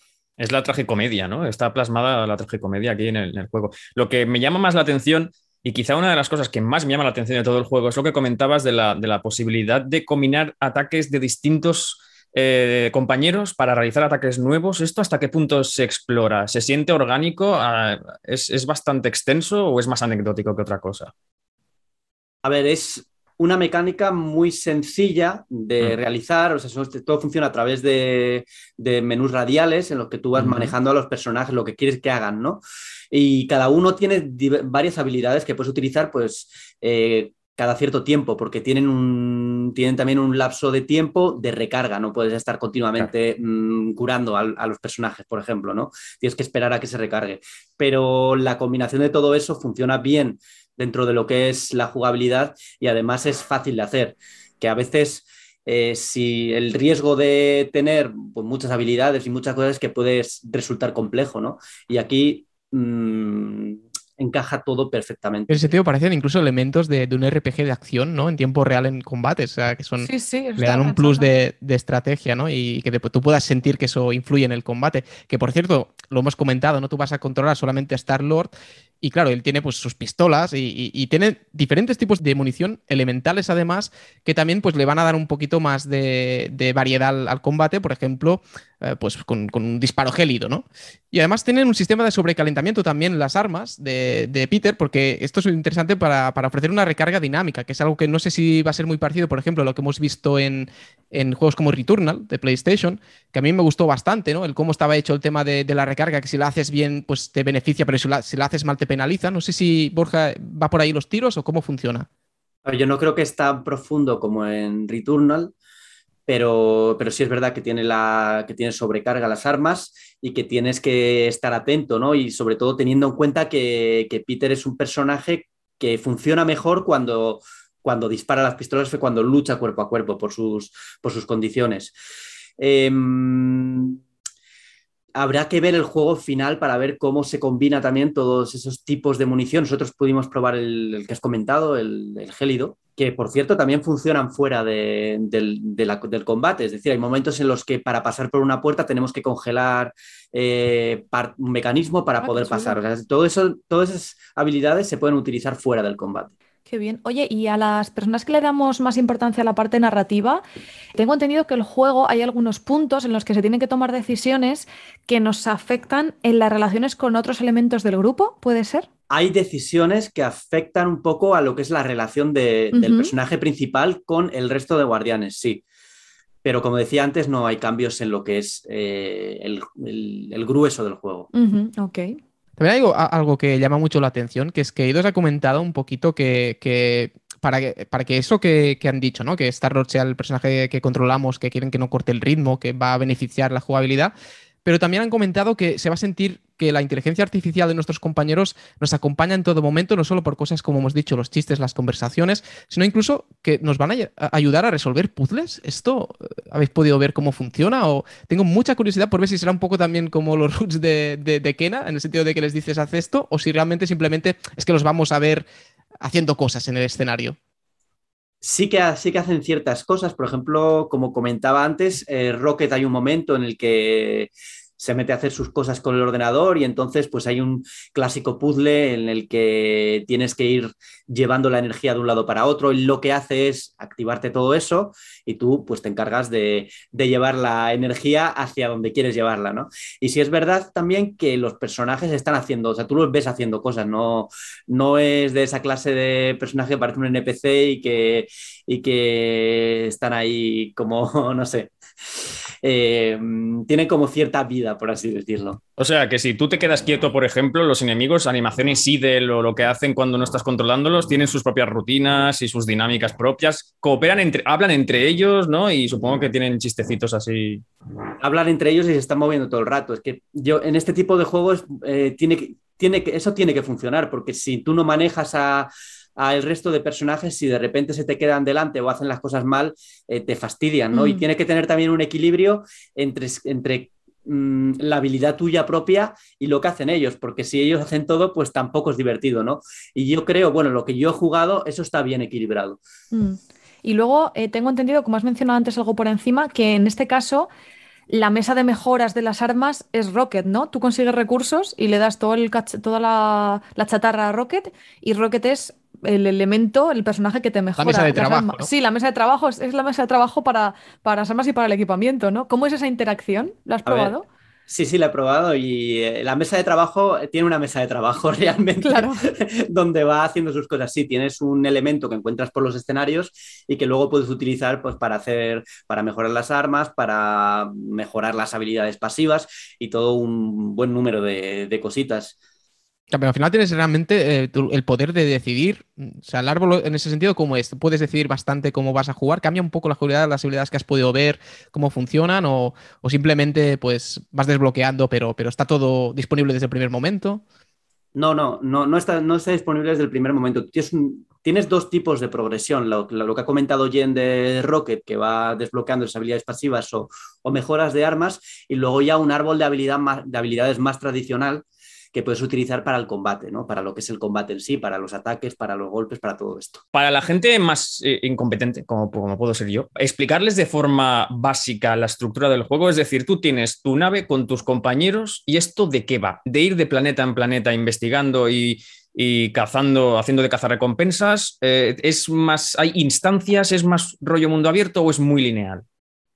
Es la tragicomedia, ¿no? Está plasmada la tragicomedia aquí en el, en el juego. Lo que me llama más la atención, y quizá una de las cosas que más me llama la atención de todo el juego, es lo que comentabas de la, de la posibilidad de combinar ataques de distintos eh, compañeros para realizar ataques nuevos. ¿Esto hasta qué punto se explora? ¿Se siente orgánico? ¿Es, es bastante extenso o es más anecdótico que otra cosa? A ver, es una mecánica muy sencilla de mm. realizar, o sea, todo funciona a través de, de menús radiales en los que tú vas mm. manejando a los personajes, lo que quieres que hagan, ¿no? Y cada uno tiene varias habilidades que puedes utilizar, pues, eh, cada cierto tiempo, porque tienen, un, tienen también un lapso de tiempo de recarga, no puedes estar continuamente claro. mmm, curando a, a los personajes, por ejemplo, ¿no? Tienes que esperar a que se recargue. Pero la combinación de todo eso funciona bien dentro de lo que es la jugabilidad, y además es fácil de hacer, que a veces eh, si el riesgo de tener pues, muchas habilidades y muchas cosas que puede resultar complejo, ¿no? Y aquí mmm, encaja todo perfectamente. En ese sentido parecen incluso elementos de, de un R P G de acción, ¿no? En tiempo real en combates, o sea, que son, sí, sí, le dan un plus de, de estrategia, ¿no? Y que te, tú puedas sentir que eso influye en el combate. Que, por cierto, lo hemos comentado, ¿no? Tú vas a controlar solamente a Star-Lord y, claro, él tiene pues sus pistolas y, y, y tiene diferentes tipos de munición elementales, además, que también pues le van a dar un poquito más de, de variedad al, al combate, por ejemplo, eh, pues con, con un disparo gélido, ¿no? Y además tienen un sistema de sobrecalentamiento también las armas, de de, de Peter, porque esto es interesante para, para ofrecer una recarga dinámica, que es algo que no sé si va a ser muy parecido, por ejemplo, a lo que hemos visto en, en juegos como Returnal de PlayStation, que a mí me gustó bastante, ¿no? El cómo estaba hecho el tema de, de la recarga, que si la haces bien, pues te beneficia, pero si la, si la haces mal te penaliza. No sé si, Borja, va por ahí los tiros o cómo funciona. Yo no creo que es tan profundo como en Returnal, pero, pero sí es verdad que tiene, la, que tiene sobrecarga las armas y que tienes que estar atento, ¿no? Y sobre todo teniendo en cuenta que, que Peter es un personaje que funciona mejor cuando, cuando dispara las pistolas, que cuando lucha cuerpo a cuerpo por sus, por sus condiciones. Eh, Habrá que ver el juego final para ver cómo se combina también todos esos tipos de munición. Nosotros pudimos probar el, el que has comentado, el, el gélido, que por cierto también funcionan fuera de, del, de la, del combate. Es decir, hay momentos en los que para pasar por una puerta tenemos que congelar eh, par, un mecanismo para Ah, poder qué chulo. pasar. O sea, todo eso, todas esas habilidades se pueden utilizar fuera del combate. Qué bien. Oye, y a las personas que le damos más importancia a la parte narrativa, tengo entendido que el juego hay algunos puntos en los que se tienen que tomar decisiones que nos afectan en las relaciones con otros elementos del grupo, ¿puede ser? Hay decisiones que afectan un poco a lo que es la relación de, del Ujú. personaje principal con el resto de guardianes, sí. Pero como decía antes, no hay cambios en lo que es eh, el, el, el grueso del juego. Ujú, ok. También hay algo, a- algo que llama mucho la atención, que es que Eidos ha comentado un poquito que, que para que, para que eso que, que han dicho, ¿no? Que Star-Lord sea el personaje que controlamos, que quieren que no corte el ritmo, que va a beneficiar la jugabilidad, pero también han comentado que se va a sentir que la inteligencia artificial de nuestros compañeros nos acompaña en todo momento, no solo por cosas como hemos dicho, los chistes, las conversaciones, sino incluso que nos van a ay- a ayudar a resolver puzzles. ¿Esto eh, habéis podido ver cómo funciona? O tengo mucha curiosidad por ver si será un poco también como los roots de, de, de Kena, en el sentido de que les dices haz esto, o si realmente simplemente es que los vamos a ver haciendo cosas en el escenario. Sí que, sí que hacen ciertas cosas, por ejemplo, como comentaba antes, eh, Rocket hay un momento en el que se mete a hacer sus cosas con el ordenador y entonces pues hay un clásico puzzle en el que tienes que ir llevando la energía de un lado para otro y lo que hace es activarte todo eso y tú pues te encargas de, de llevar la energía hacia donde quieres llevarla, ¿no? Y sí es verdad también que los personajes están haciendo, o sea, tú los ves haciendo cosas, no, no es de esa clase de personaje que parece un N P C y que, y que están ahí como, no sé, eh, tienen como cierta vida, por así decirlo. O sea, que si tú te quedas quieto, por ejemplo, los enemigos, animaciones idle o lo que hacen cuando no estás controlándolos, tienen sus propias rutinas y sus dinámicas propias, cooperan entre, hablan entre ellos, ¿no? Y supongo que tienen chistecitos así. Hablan entre ellos y se están moviendo todo el rato. Es que yo en este tipo de juegos eh, tiene que, tiene que, eso tiene que funcionar, porque si tú no manejas a, a el resto de personajes, si de repente se te quedan delante o hacen las cosas mal, eh, te fastidian, ¿no? Mm. Y tiene que tener también un equilibrio entre, entre mmm, la habilidad tuya propia y lo que hacen ellos, porque si ellos hacen todo, pues tampoco es divertido, ¿no? Y yo creo, bueno, lo que yo he jugado, eso está bien equilibrado. Mm. Y luego eh, tengo entendido, como has mencionado antes algo por encima, que en este caso la mesa de mejoras de las armas es Rocket, ¿no? Tú consigues recursos y le das todo el cach- toda la, la chatarra a Rocket y Rocket es el elemento, el personaje que te mejora La mesa de las trabajo, armas. ¿no? Sí, la mesa de trabajo es, es la mesa de trabajo para, para las armas y para el equipamiento, ¿no? ¿Cómo es esa interacción? ¿La has A ver, probado? sí, sí, la he probado y eh, la mesa de trabajo tiene una mesa de trabajo realmente Claro. donde va haciendo sus cosas. Sí, tienes un elemento que encuentras por los escenarios y que luego puedes utilizar pues, para hacer, para mejorar las armas, para mejorar las habilidades pasivas y todo un buen número de, de cositas. Claro, pero al final tienes realmente eh, tu- el poder de decidir. O sea, el árbol en ese sentido, ¿cómo es? Puedes decidir bastante cómo vas a jugar. Cambia un poco la jugabilidad, las habilidades que has podido ver, cómo funcionan, o, o simplemente pues vas desbloqueando, pero, pero está todo disponible desde el primer momento. No, no, no, no está, no está disponible desde el primer momento. Tienes, un, tienes dos tipos de progresión. Lo, lo, lo, que ha comentado Jen de Rocket, que va desbloqueando esas habilidades pasivas o, o mejoras de armas, y luego ya un árbol de, habilidad más, de habilidades más tradicional que puedes utilizar para el combate, ¿no? Para lo que es el combate en sí, para los ataques, para los golpes, para todo esto. Para la gente más eh, incompetente, como, como puedo ser yo, explicarles de forma básica la estructura del juego, es decir, tú tienes tu nave con tus compañeros y esto ¿de qué va? De ir de planeta en planeta investigando y, y cazando, haciendo de cazarrecompensas, eh, es más, ¿hay instancias, es más rollo mundo abierto o es muy lineal?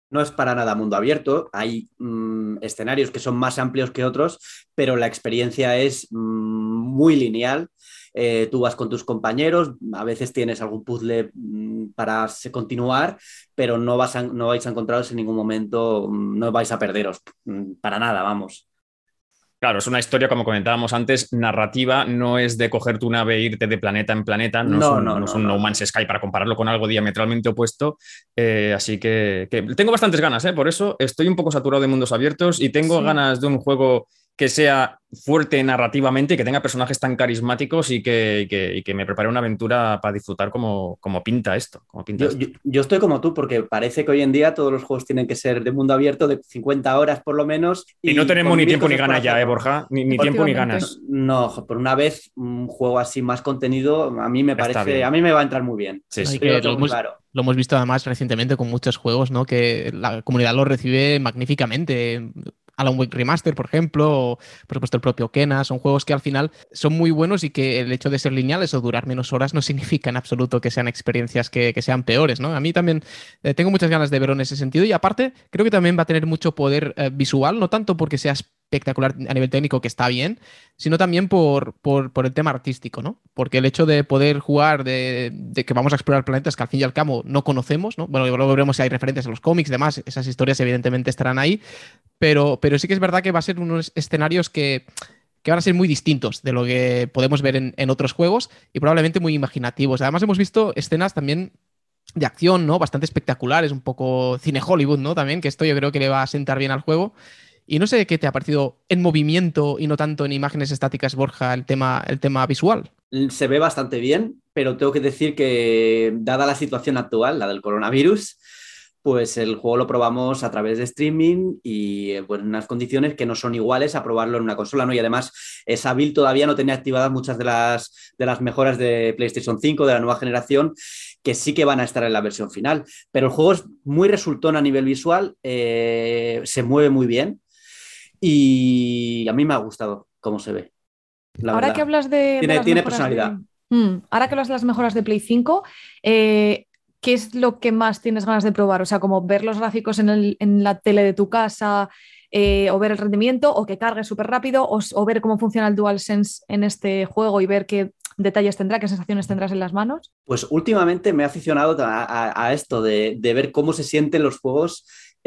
No es para nada mundo abierto, hay mmm, escenarios que son más amplios que otros, pero la experiencia es mmm, muy lineal. Eh, tú vas con tus compañeros, a veces tienes algún puzzle mmm, para continuar, pero no, vas a, no vais a encontraros en ningún momento, mmm, no vais a perderos, mmm, para nada, vamos. Claro, es una historia, como comentábamos antes, narrativa, no es de coger tu nave e irte de planeta en planeta, no, no es un no, no, no, es un no, no Man's Sky para compararlo con algo diametralmente opuesto, eh, así que, que tengo bastantes ganas, ¿eh? Por eso estoy un poco saturado de mundos abiertos y tengo sí. ganas de un juego que sea fuerte narrativamente y que tenga personajes tan carismáticos y que, y que, y que me prepare una aventura para disfrutar como, como pinta esto. Como pinta yo, esto. Yo, yo estoy como tú, porque parece que hoy en día todos los juegos tienen que ser de mundo abierto de cincuenta horas por lo menos. Y, y no tenemos ni tiempo ni ganas ya, ¿eh, Borja? Ni, ni tiempo ni ganas. No, por una vez un juego así más contenido, a mí me parece, a mí me va a entrar muy bien. Sí, sí. Que lo, hemos, claro. lo hemos visto además recientemente con muchos juegos, ¿no? Que la comunidad lo recibe magníficamente. Alan Wake Remaster, por ejemplo, o por supuesto el propio Kena, son juegos que al final son muy buenos y que el hecho de ser lineales o durar menos horas no significa en absoluto que sean experiencias que, que sean peores, ¿no? A mí también eh, tengo muchas ganas de verlo en ese sentido y aparte creo que también va a tener mucho poder eh, visual, no tanto porque sea espectacular a nivel técnico, que está bien, sino también por, por, por el tema artístico, ¿no? Porque el hecho de poder jugar, de, de que vamos a explorar planetas que al fin y al cabo no conocemos, ¿no? Bueno, luego veremos si hay referencias a los cómics y demás, esas historias evidentemente estarán ahí, pero, pero sí que es verdad que va a ser unos escenarios que, que van a ser muy distintos de lo que podemos ver en, en otros juegos y probablemente muy imaginativos. Además hemos visto escenas también de acción, ¿no? Bastante espectaculares, un poco cine Hollywood, ¿no? También, que esto yo creo que le va a sentar bien al juego. Y no sé qué te ha parecido en movimiento y no tanto en imágenes estáticas, Borja, el tema, el tema visual. Se ve bastante bien, pero tengo que decir que, dada la situación actual, la del coronavirus, pues el juego lo probamos a través de streaming y pues, en unas condiciones que no son iguales a probarlo en una consola, ¿no? Y además esa build todavía no tenía activadas muchas de las, de las mejoras de PlayStation cinco, de la nueva generación, que sí que van a estar en la versión final. Pero el juego es muy resultón a nivel visual, eh, se mueve muy bien y a mí me ha gustado cómo se ve. La ahora verdad. que hablas de... Tiene, de tiene personalidad. De... Mm, ahora que hablas de las mejoras de Play cinco, eh... ¿qué es lo que más tienes ganas de probar? O sea, como ver los gráficos en, el, en la tele de tu casa eh, o ver el rendimiento o que cargue súper rápido o, o ver cómo funciona el DualSense en este juego y ver qué detalles tendrá, qué sensaciones tendrás en las manos. Pues últimamente me he aficionado a, a, a esto de, de ver cómo se sienten los juegos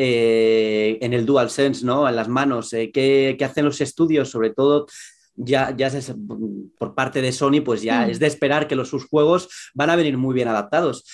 eh, en el DualSense, ¿no? En las manos, eh, qué, qué hacen los estudios, sobre todo... Ya, ya es, por parte de Sony, pues ya mm. es de esperar que los, sus juegos van a venir muy bien adaptados.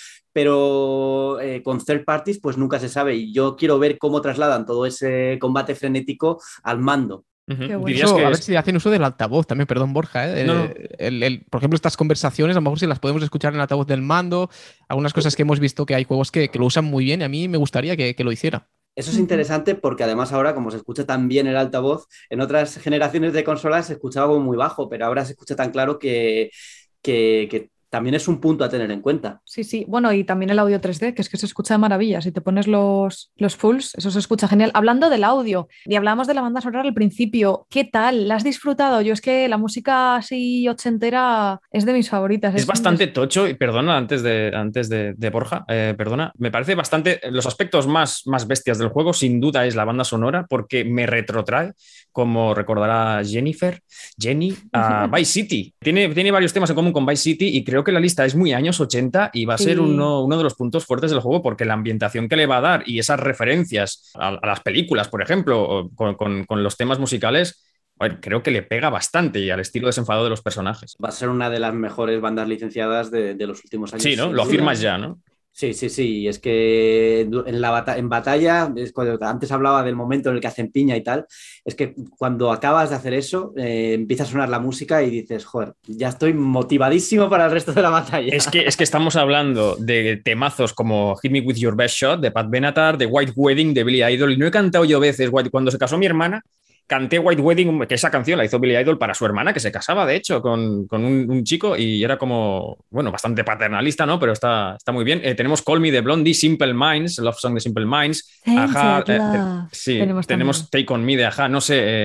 Pero eh, con third parties pues nunca se sabe y yo quiero ver cómo trasladan todo ese combate frenético al mando. Uh-huh. Bueno. Eso, que a ver si hacen uso del altavoz también, perdón Borja, ¿eh? no. el, el, el, por ejemplo estas conversaciones a lo mejor si las podemos escuchar en el altavoz del mando, algunas cosas que hemos visto que hay juegos que, que lo usan muy bien y a mí me gustaría que, que lo hiciera. Eso es interesante porque además ahora como se escucha tan bien el altavoz, en otras generaciones de consolas se escuchaba como muy bajo, pero ahora se escucha tan claro que, que, que también es un punto a tener en cuenta. Sí, sí. Bueno, y también el audio tres D, que es que se escucha de maravilla. Si te pones los, los fulls, eso se escucha genial. Hablando del audio, y hablábamos de la banda sonora al principio, ¿qué tal? ¿La has disfrutado? Yo es que la música así ochentera es de mis favoritas. Es, es bastante es... tocho, y perdona, antes de, antes de, de Borja, eh, perdona, me parece bastante, los aspectos más, más bestias del juego sin duda es la banda sonora, porque me retrotrae, como recordará Jennifer, Jenny, a Vice City. Tiene, tiene varios temas en común con Vice City y creo que la lista es muy años ochenta y va a sí. ser uno, uno de los puntos fuertes del juego porque la ambientación que le va a dar y esas referencias a, a las películas, por ejemplo, con, con, con los temas musicales, bueno, creo que le pega bastante y al estilo desenfadado de los personajes. Va a ser una de las mejores bandas licenciadas de, de los últimos años. Sí, ¿no? Lo afirmas ya, ¿no? Sí, sí, sí. Es que en, la bata- en batalla, es cuando antes hablaba del momento en el que hacen piña y tal, es que cuando acabas de hacer eso, eh, empieza a sonar la música y dices, joder, ya estoy motivadísimo para el resto de la batalla. Es que, es que estamos hablando de temazos como Hit Me With Your Best Shot, de Pat Benatar, de White Wedding, de Billy Idol, y no he cantado yo veces, cuando se casó mi hermana, canté White Wedding, que esa canción la hizo Billy Idol para su hermana, que se casaba, de hecho, con, con un, un chico y era como, bueno, bastante paternalista, ¿no? Pero está, está muy bien. Eh, tenemos Call Me de Blondie, Simple Minds, Love Song de Simple Minds. Ajá, eh, eh, sí, tenemos, tenemos Take On Me de Ajá. No sé, eh,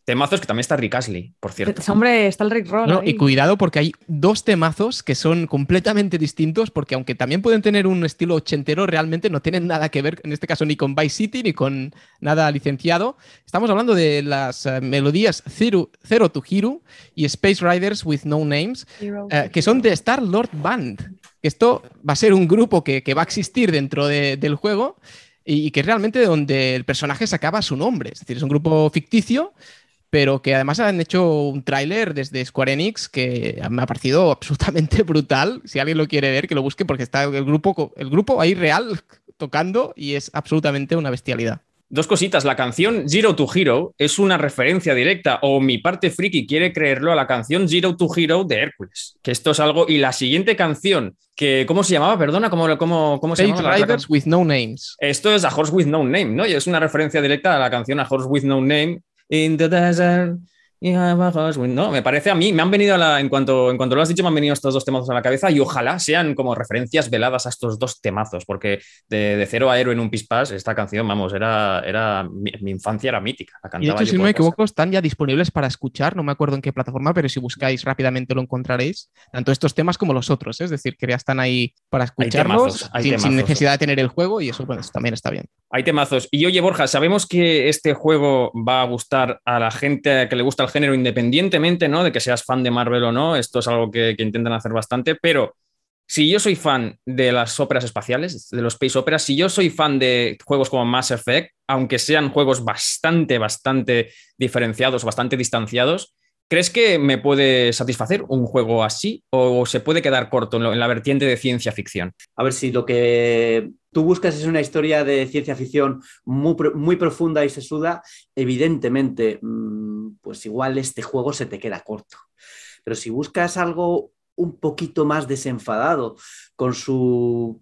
Temazos que también está Rick Astley, por cierto. Ese hombre, está el Rick Roll. No, ahí. y cuidado porque hay dos temazos que son completamente distintos porque aunque también pueden tener un estilo ochentero, realmente no tienen nada que ver, en este caso, ni con Vice City ni con nada licenciado. Estamos hablando de las uh, melodías Zero, Zero to Hero y Space Riders with No Names, uh, que son de Star Lord Band. Esto va a ser un grupo que, que va a existir dentro de, del juego y que es realmente donde el personaje sacaba su nombre. Es decir, es un grupo ficticio, pero que además han hecho un tráiler desde Square Enix que me ha parecido absolutamente brutal. Si alguien lo quiere ver, que lo busque porque está el grupo, el grupo ahí real tocando y es absolutamente una bestialidad. Dos cositas. La canción Zero to Hero es una referencia directa, o mi parte friki quiere creerlo, a la canción Zero to Hero de Hércules. Que esto es algo... Y la siguiente canción, que ¿cómo se llamaba? Perdona, ¿cómo, cómo, cómo se Space llamaba? Riders with No Names. Esto es A Horse with No Name, ¿no? Y es una referencia directa a la canción A Horse with No Name. In the desert, you have a horse with... No, me parece a mí, me han venido a la... En cuanto, en cuanto lo has dicho, me han venido estos dos temazos a la cabeza y ojalá sean como referencias veladas a estos dos temazos, porque de, de Cero a Héroe en un pispás, esta canción, vamos, era... era mi, mi infancia era mítica. La Y de cantaba hecho, yo si no por me casa. equivoco, están ya disponibles para escuchar, no me acuerdo en qué plataforma, pero si buscáis rápidamente lo encontraréis, tanto estos temas como los otros, ¿eh? Es decir, que ya están ahí para escucharlos temazos, hay sin, sin temazos. necesidad de tener el juego y eso pues, también está bien. Hay temazos. Y oye, Borja, sabemos que este juego va a gustar a la gente que le gusta el género independientemente, ¿no?, de que seas fan de Marvel o no. Esto es algo que, que intentan hacer bastante, pero si yo soy fan de las óperas espaciales, de los space operas, si yo soy fan de juegos como Mass Effect, aunque sean juegos bastante, bastante diferenciados, bastante distanciados, ¿crees que me puede satisfacer un juego así o se puede quedar corto en, lo, en la vertiente de ciencia ficción? A ver, si lo que tú buscas es una historia de ciencia ficción muy, muy profunda y sesuda, evidentemente, pues igual este juego se te queda corto. Pero si buscas algo un poquito más desenfadado, con su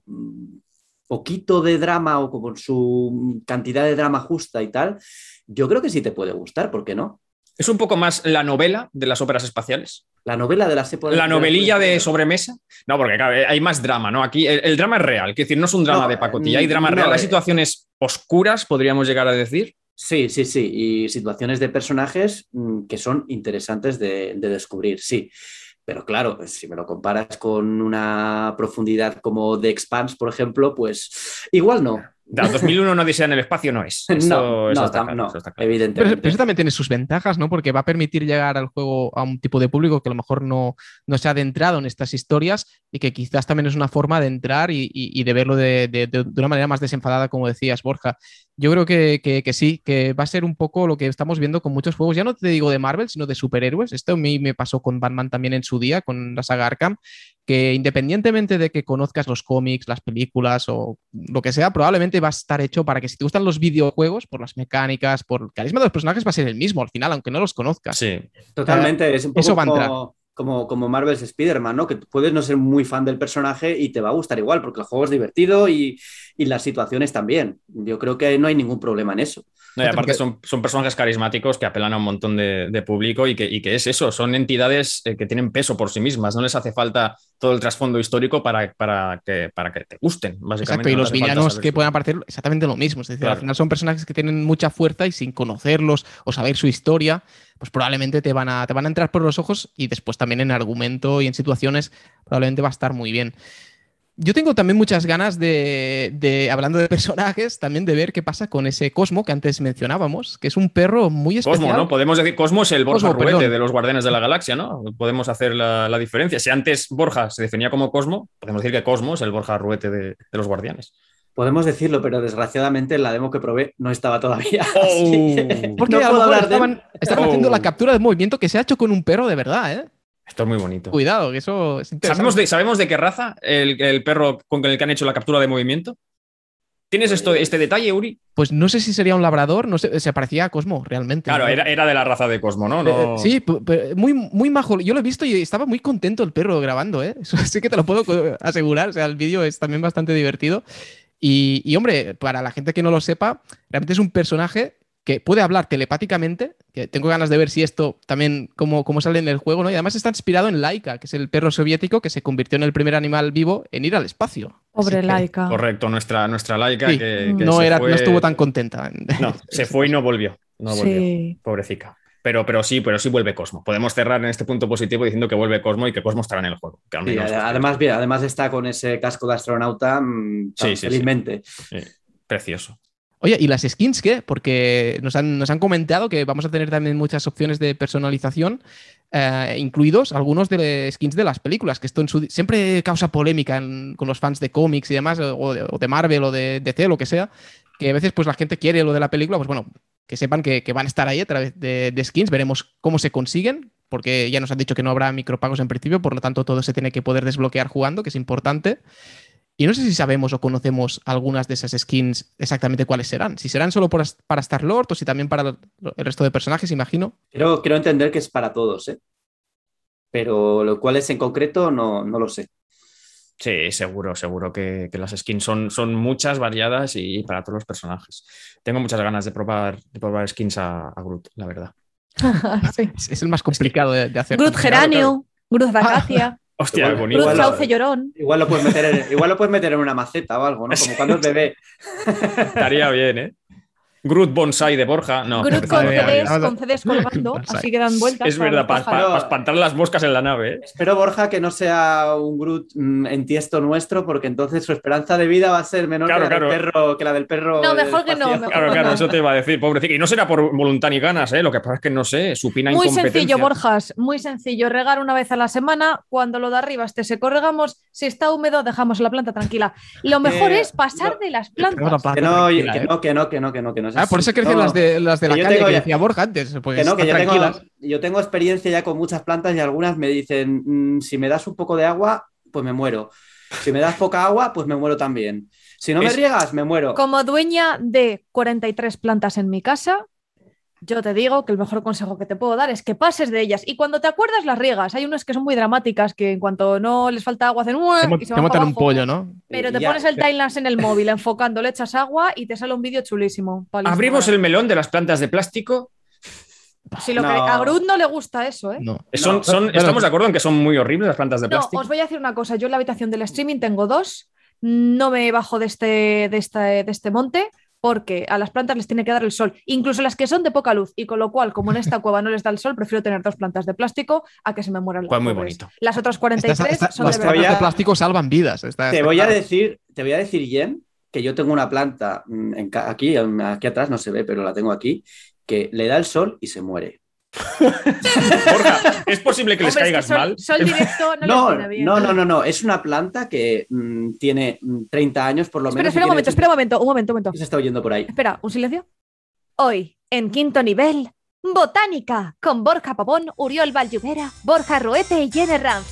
poquito de drama o con su cantidad de drama justa y tal, yo creo que sí te puede gustar, ¿por qué no? ¿Es un poco más la novela de las óperas espaciales? La novela de las épocas... ¿La novelilla de sobremesa? No, porque claro, hay más drama, ¿no? Aquí el, el drama es real, es decir, no es un drama no, de pacotilla, hay drama no, real, hay situaciones oscuras, podríamos llegar a decir. Sí, sí, sí, y situaciones de personajes que son interesantes de, de descubrir, sí. Pero claro, si me lo comparas con una profundidad como The Expanse, por ejemplo, pues igual no. Da, dos mil uno no Odisea en el espacio no es. Eso, no, eso no, está claro, no, eso está claro. Evidentemente. Pero, pero eso también tiene sus ventajas, ¿no? Porque va a permitir llegar al juego a un tipo de público que a lo mejor no, no se ha adentrado en estas historias y que quizás también es una forma de entrar y, y, y de verlo de, de, de una manera más desenfadada, como decías, Borja. Yo creo que, que, que sí, que va a ser un poco lo que estamos viendo con muchos juegos, ya no te digo de Marvel, sino de superhéroes. Esto a mí me pasó con Batman también en su día, con la saga Arkham, que independientemente de que conozcas los cómics, las películas o lo que sea, probablemente va a estar hecho para que si te gustan los videojuegos, por las mecánicas, por el carisma de los personajes, va a ser el mismo al final, aunque no los conozcas. Sí. Totalmente, es un poco eso va a entrar. Como, como, como Marvel's Spider-Man, ¿no? Que puedes no ser muy fan del personaje y te va a gustar igual, porque el juego es divertido y, y las situaciones también. Yo creo que no hay ningún problema en eso. No, y aparte son, son personajes carismáticos que apelan a un montón de, de público y que, y que es eso, son entidades eh, que tienen peso por sí mismas, no les hace falta todo el trasfondo histórico para, para, que, para que te gusten, básicamente. Exacto, y no los villanos que su... puedan aparecer exactamente lo mismo, es decir, claro. Al final son personajes que tienen mucha fuerza y sin conocerlos o saber su historia, pues probablemente te van a, te van a entrar por los ojos y después también en argumento y en situaciones probablemente va a estar muy bien. Yo tengo también muchas ganas de, de, hablando de personajes, también de ver qué pasa con ese Cosmo que antes mencionábamos, que es un perro muy especial. Cosmo, ¿no? Podemos decir, Cosmo es el Borja Cosmo, Ruete perdón. de los Guardianes de la Galaxia, ¿no? Podemos hacer la, la diferencia. Si antes Borja se definía como Cosmo, podemos decir que Cosmo es el Borja Ruete de, de los Guardianes. Podemos decirlo, pero desgraciadamente en la demo que probé no estaba todavía. Oh. Que Porque no a lo puedo mejor hablar estaban, de... estaban Oh. haciendo la captura de movimiento que se ha hecho con un perro de verdad, ¿eh? Esto es muy bonito. Cuidado, que eso es interesante. ¿Sabemos de, ¿Sabemos de qué raza el, el perro con el que han hecho la captura de movimiento? ¿Tienes esto, este detalle, Uri? Pues no sé si sería un labrador, no sé, se parecía a Cosmo, realmente. Claro, ¿no? era, era de la raza de Cosmo, ¿no? no... Eh, sí, p- muy, muy majo. Yo lo he visto y estaba muy contento el perro grabando, ¿eh? Eso sí que te lo puedo asegurar. O sea, el vídeo es también bastante divertido. Y, y, hombre, para la gente que no lo sepa, realmente es un personaje que puede hablar telepáticamente, que tengo ganas de ver si esto también, cómo, cómo sale en el juego, ¿no? Y además está inspirado en Laika, que es el perro soviético que se convirtió en el primer animal vivo en ir al espacio. Pobre Así que, Laika. Correcto, nuestra, nuestra Laika sí, que, que no, se era, fue... no estuvo tan contenta. No, se fue y no volvió. No volvió. Sí. Pobrecita. Pero, pero sí, pero sí vuelve Cosmo. Podemos cerrar en este punto positivo diciendo que vuelve Cosmo y que Cosmo estará en el juego. Que al menos sí, además, bien, además está con ese casco de astronauta mmm, sí, sí, felizmente. Sí. Sí. Precioso. Oye, ¿y las skins qué? Porque nos han, nos han comentado que vamos a tener también muchas opciones de personalización, eh, incluidos algunos de skins de las películas, que esto en su, siempre causa polémica en, con los fans de cómics y demás, o de, o de Marvel o de D C, lo que sea, que a veces pues la gente quiere lo de la película, pues bueno, que sepan que, que van a estar ahí a través de, de skins, veremos cómo se consiguen, porque ya nos han dicho que no habrá micropagos en principio, por lo tanto todo se tiene que poder desbloquear jugando, que es importante. Y no sé si sabemos o conocemos algunas de esas skins exactamente cuáles serán. Si serán solo por, para Star-Lord o si también para el resto de personajes, imagino. Quiero, quiero entender que es para todos, ¿eh? Pero lo cual es en concreto no, no lo sé. Sí, seguro, seguro que, que las skins son, son muchas, variadas y para todos los personajes. Tengo muchas ganas de probar, de probar skins a, a Groot, la verdad. Sí. Es, es el más complicado de, de hacer. Groot Geranio, Groot Vacacia. Hostia, igual, bonito. Groot Sauce Llorón. Igual lo, puedes meter en, igual lo puedes meter en una maceta o algo, ¿no? Como cuando es bebé. Estaría bien, ¿eh? Groot Bonsai de Borja. No, Groot con C Ds, con C Ds colgando, así que dan vueltas. es verdad, para pa, pa espantar las moscas en la nave. ¿eh? Espero, Borja, que no sea un Groot mmm, en tiesto nuestro, porque entonces su esperanza de vida va a ser menor claro, que, la claro. del perro, que la del perro. No, mejor que no. Mejor claro, que claro, no. eso te iba a decir, pobrecito. Y no será por voluntad ni ganas, ¿eh? Lo que pasa es que no sé, supina muy incompetencia. Muy sencillo, Borjas, muy sencillo. Regar una vez a la semana, cuando lo de arriba esté seco, regamos. Si está húmedo, dejamos la planta tranquila. Lo mejor eh, es pasar no, de las plantas. Que no, que no, que no, que no, que no, que no. Ah, por eso crecen no. las de, las de la calle que decía Borja antes. Pues que no, que yo tengo, yo tengo experiencia ya con muchas plantas y algunas me dicen, mmm, si me das un poco de agua, pues me muero. Si me das poca agua, pues me muero también. Si no es... me riegas, me muero. Como dueña de cuarenta y tres plantas en mi casa, yo te digo que el mejor consejo que te puedo dar es que pases de ellas y cuando te acuerdas las riegas. Hay unas que son muy dramáticas que en cuanto no les falta agua hacen te, y se te montan un pollo, ¿no? Pero te ya, pones el timelapse en el móvil enfocando, le echas agua y te sale un vídeo chulísimo. Abrimos el melón de las plantas de plástico. Si lo no. que a Groot no le gusta eso, ¿eh? No. Son, son, no. Estamos de acuerdo en que son muy horribles las plantas de no, plástico. Os voy a decir una cosa. Yo en la habitación del streaming tengo dos. No me bajo de este, de este, de este monte porque a las plantas les tiene que dar el sol, incluso las que son de poca luz, y con lo cual, como en esta cueva no les da el sol, prefiero tener dos plantas de plástico a que se me mueran las pues muy bonito. Las otras cuarenta y tres esta, esta, son las de plantas verdad. de plástico salvan vidas. Esta, te, esta voy claro. a decir, te voy a decir, Jen, que yo tengo una planta en, aquí, aquí atrás no se ve, pero la tengo aquí, que le da el sol y se muere. Borja, ¿es posible que les Hombre, caigas es que sol, mal? Sol directo no, no, les viene bien. No, no, no, no, es una planta que mmm, tiene treinta años por lo espera, menos. Espera un momento, espera un momento, un momento, un momento. ¿Qué se está oyendo por ahí? Espera, un silencio. Hoy, en quinto nivel, Botánica, con Borja Pavón, Uriol Vallluvera, Borja Ruete y Jenner Ranz.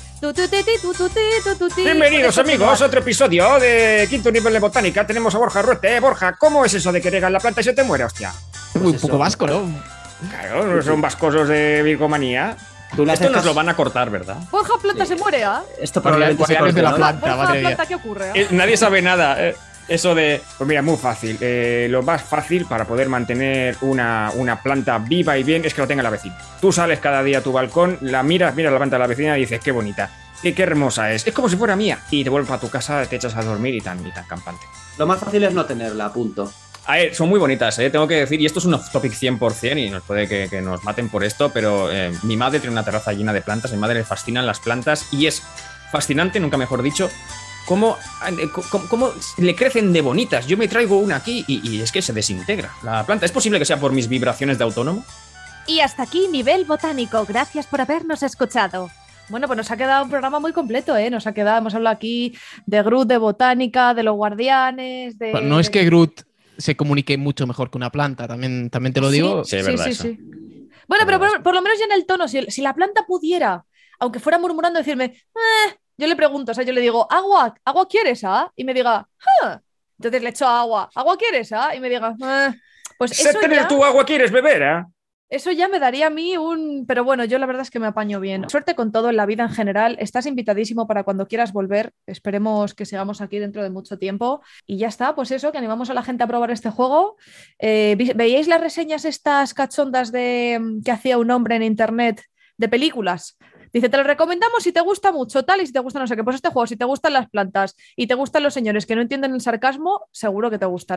Bienvenidos amigos a otro episodio de quinto nivel de Botánica. Tenemos a Borja Ruete. Borja, ¿cómo es eso de que riegas la planta y se te muere, hostia? Es muy pues poco vasco, ¿no? Claro, no son vascosos de virgomanía. Esto nos lo van a cortar, ¿verdad? Borja Planta sí. se muere, ¿ah? ¿eh? Esto probablemente se corte, de la ¿no? planta, Borja Planta, ¿qué ocurre? Eh, nadie sabe nada. Eh, eso de... Pues mira, muy fácil. Eh, lo más fácil para poder mantener una, una planta viva y bien es que lo tenga la vecina. Tú sales cada día a tu balcón, la miras, miras la planta de la vecina y dices, qué bonita, qué, qué hermosa es. Es como si fuera mía. Y te vuelves a tu casa, te echas a dormir y tan, y tan campante. Lo más fácil es no tenerla, punto. A ver, son muy bonitas, ¿eh? Tengo que decir, y esto es un off-topic cien por cien y nos puede que, que nos maten por esto, pero eh, mi madre tiene una terraza llena de plantas, a mi madre le fascinan las plantas y es fascinante, nunca mejor dicho, cómo, cómo, cómo le crecen de bonitas. Yo me traigo una aquí y, y es que se desintegra la planta. ¿Es posible que sea por mis vibraciones de autónomo? Y hasta aquí Nivel Botánico. Gracias por habernos escuchado. Bueno, pues nos ha quedado un programa muy completo, ¿eh? Nos ha quedado, hemos hablado aquí de Groot, de botánica, de los guardianes, de... Bueno, no es que Groot se comunique mucho mejor que una planta, también, también te lo digo. Sí, sí, sí, verdad sí, eso. sí. Bueno, pero por, por lo menos ya en el tono, si, si la planta pudiera, aunque fuera murmurando, decirme, eh, yo le pregunto, o sea, yo le digo, ¿agua? ¿Agua quieres, ah? Y me diga, ah. Entonces le echo agua, ¿agua quieres, ah? Y me diga, eh. Pues eso tener ya... tu agua quieres beber, ¿eh? Eso ya me daría a mí un... Pero bueno, yo la verdad es que me apaño bien. Suerte con todo en la vida en general. Estás invitadísimo para cuando quieras volver. Esperemos que sigamos aquí dentro de mucho tiempo. Y ya está, pues eso, que animamos a la gente a probar este juego. Eh, ¿Veíais las reseñas estas cachondas de que hacía un hombre en internet de películas? Dice, te lo recomendamos si te gusta mucho tal y si te gusta no sé qué. Pues este juego, si te gustan las plantas y te gustan los señores que no entienden el sarcasmo, seguro que te gustará.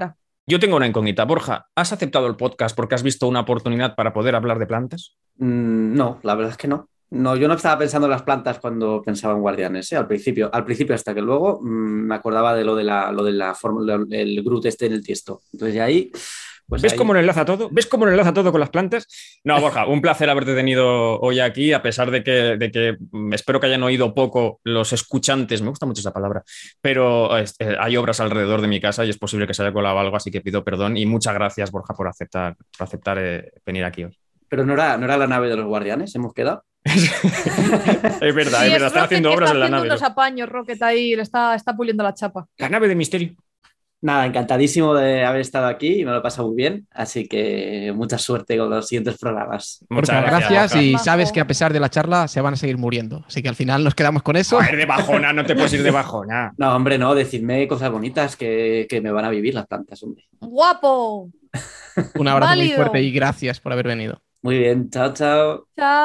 Yo tengo una incógnita. Borja, ¿has aceptado el podcast porque has visto una oportunidad para poder hablar de plantas? Mm, no, la verdad es que no. No, yo no estaba pensando en las plantas cuando pensaba en Guardianes, ¿eh? Al principio, al principio hasta que luego mmm, me acordaba de lo de la, lo de la fórmula, el Groot este en el Tiesto. Entonces de ahí, pues ¿Ves ahí... cómo lo enlaza todo? ¿Ves cómo lo enlaza todo con las plantas? No, Borja, un placer haberte tenido hoy aquí, a pesar de que, de que espero que hayan oído poco los escuchantes, me gusta mucho esa palabra, pero eh, hay obras alrededor de mi casa y es posible que se haya colado algo, así que pido perdón y muchas gracias, Borja, por aceptar, por aceptar eh, venir aquí hoy. Pero no era, no era la nave de los Guardianes, hemos quedado. Es verdad, Sí, es verdad, es están Rocket haciendo que obras está en la haciendo nave. unos apaños, Rocket ahí, le está, está puliendo la chapa. La nave de misterio. Nada, encantadísimo de haber estado aquí y me lo he pasado muy bien, así que mucha suerte con los siguientes programas. Muchas Borja, gracias, gracias Borja. y Majo. sabes que a pesar de la charla se van a seguir muriendo. Así que al final nos quedamos con eso. A ver, de bajona, no te puedes ir de bajona. No, hombre, no, decidme cosas bonitas que, que me van a vivir las plantas, hombre. ¡Guapo! Un abrazo muy Válido. fuerte y gracias por haber venido. Muy bien, chao, chao.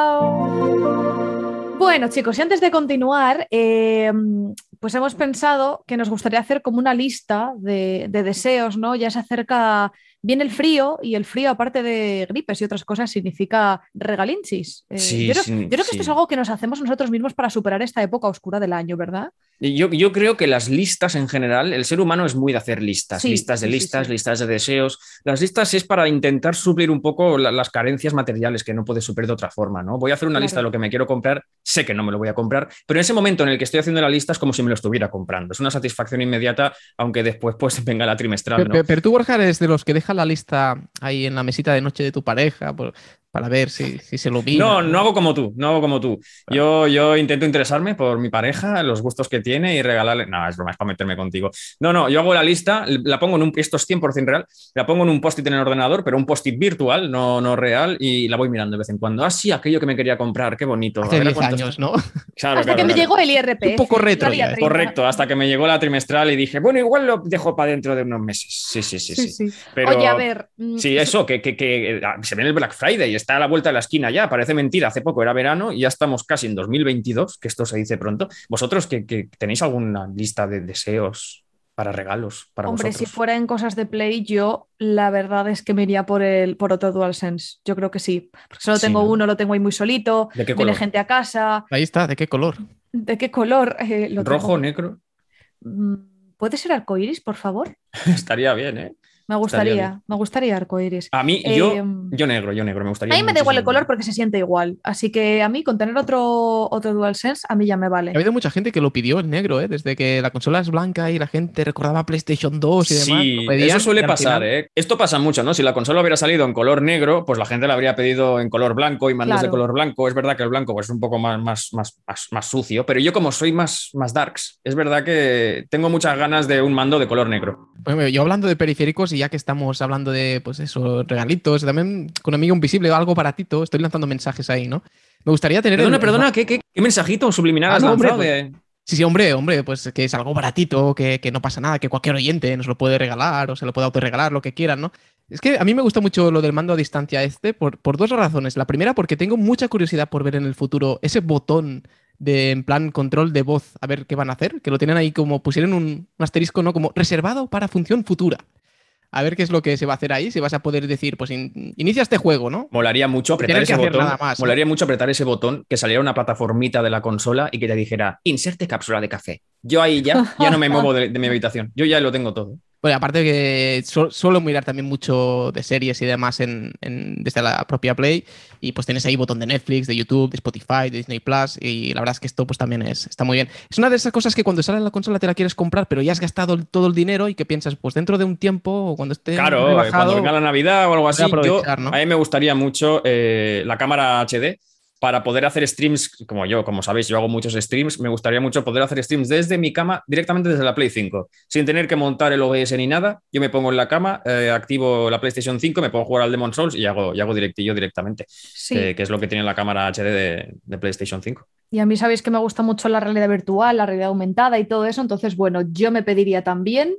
Chao. Bueno, chicos, y antes de continuar, eh, pues hemos pensado que nos gustaría hacer como una lista de, de deseos, ¿no? Ya se acerca bien el frío y el frío, aparte de gripes y otras cosas, significa regalinchis. Eh, Sí, yo creo, sí, yo creo que sí. esto es algo que nos hacemos nosotros mismos para superar esta época oscura del año, ¿verdad? Yo, yo creo que las listas en general, el ser humano es muy de hacer listas, Sí, listas de sí, sí, listas, sí. listas de deseos. Las listas es para intentar suplir un poco la- las carencias materiales que no puedes suplir de otra forma, ¿no? Voy a hacer una Claro. lista de lo que me quiero comprar, sé que no me lo voy a comprar, pero en ese momento en el que estoy haciendo la lista es como si me lo estuviera comprando. Es una satisfacción inmediata, aunque después pues venga la trimestral, Pero, ¿no? pero- pero tú, Borja, eres de los que deja la lista ahí en la mesita de noche de tu pareja por- para ver si, si se lo mira. No, no hago como tú, no hago como tú. Yo, yo intento interesarme por mi pareja, los gustos que tiene y regalarle. No, es broma, es para meterme contigo. No, no, yo hago la lista, la pongo en un. Esto es cien por ciento real, la pongo en un post-it en el ordenador, pero un post-it virtual, no, no real, y la voy mirando de vez en cuando. Ah, sí, aquello que me quería comprar, qué bonito. A Hace ver a diez cuánto años, está. ¿no? Claro, Hasta claro, que me claro. llegó el I R P F. Un poco retro Yo haría ya, ¿eh? treinta. Correcto, hasta que me llegó la trimestral y dije, bueno, igual lo dejo para dentro de unos meses. Sí, sí, sí, Sí, sí. sí. Pero, Oye, a ver. mm, sí, eso, que, que, que se viene el Black Friday y está a la vuelta de la esquina ya. Parece mentira, hace poco era verano y ya estamos casi en dos mil veintidós, que esto se dice pronto. ¿Vosotros que, que tenéis alguna lista de deseos para regalos para Hombre, vosotros? si fuera en cosas de Play, yo la verdad es que me iría por el por otro DualSense. Yo creo que sí. Porque solo Sí, tengo ¿no? uno, lo tengo ahí muy solito. ¿De qué Viene color? gente a casa. Ahí está, ¿de qué color? ¿De qué color? Eh, lo tengo. ¿Rojo, negro? Mm, ¿Puede ser arcoiris, por favor? Estaría bien, ¿eh? Me Estaría gustaría, bien. me gustaría arcoiris. A mí, Eh, yo, yo negro, yo negro, me gustaría a mí me da igual el muchísimo. color porque se siente igual. Así que a mí con tener otro, otro DualSense, a mí ya me Ha vale. habido mucha gente que lo pidió en negro, ¿eh? Desde que la consola es blanca y la gente recordaba PlayStation dos y demás. Sí, lo pedían, eso suele y al pasar, final- ¿eh? Esto pasa mucho, ¿no? Si la consola hubiera salido en color negro, pues la gente la habría pedido en color blanco y mandos de Claro. color blanco. Es verdad que el blanco pues, es un poco más, más, más, más, más sucio, pero yo como soy más, más darks, es verdad que tengo muchas ganas de un mando de color negro. Bueno, yo hablando de periféricos y ya que estamos hablando de, pues eso, regalitos, también con Amigo Invisible o algo baratito, estoy lanzando mensajes ahí, ¿no? Me gustaría tener... Perdona, el- perdona, ¿qué, qué, qué mensajito subliminal Ah, has no, hombre, lanzado? pues- de- Sí, sí, hombre, hombre, pues que es algo baratito, que, que no pasa nada, que cualquier oyente nos lo puede regalar o se lo puede autorregalar, lo que quieran, ¿no? Es que a mí me gusta mucho lo del mando a distancia este por, por dos razones. La primera, porque tengo mucha curiosidad por ver en el futuro ese botón de, en plan, control de voz, a ver qué van a hacer, que lo tienen ahí como, pusieron un, un asterisco, ¿no? Como reservado para función futura. A ver qué es lo que se va a hacer ahí, si vas a poder decir, pues in- inicia este juego, ¿no? Molaría mucho Sin apretar tener ese que hacer botón. nada más, ¿no? Molaría mucho apretar ese botón, que saliera una plataformita de la consola y que te dijera, inserte cápsula de café. Yo ahí ya, ya no me muevo de, de mi habitación. Yo ya lo tengo todo. Bueno, aparte que su- suelo mirar también mucho de series y demás en, en- desde la propia Play y pues tienes ahí botón de Netflix, de YouTube, de Spotify, de Disney Plus y la verdad es que esto pues también es, está muy bien. Es una de esas cosas que cuando sale en la consola te la quieres comprar pero ya has gastado el- todo el dinero y que piensas pues dentro de un tiempo o cuando esté Claro, eh, rebajado, cuando venga la Navidad o algo así, voy a yo, aprovechar, ¿no? a mí me gustaría mucho eh, la cámara H D para poder hacer streams, como yo, como sabéis, yo hago muchos streams, me gustaría mucho poder hacer streams desde mi cama, directamente desde la Play cinco, sin tener que montar el O B S ni nada. Yo me pongo en la cama, eh, activo la PlayStation cinco, me pongo a jugar al Demon's Souls y hago, y hago directillo directamente, Sí. que, que es lo que tiene la cámara H D de, de PlayStation cinco. Y a mí sabéis que me gusta mucho la realidad virtual, la realidad aumentada y todo eso. Entonces, bueno, yo me pediría también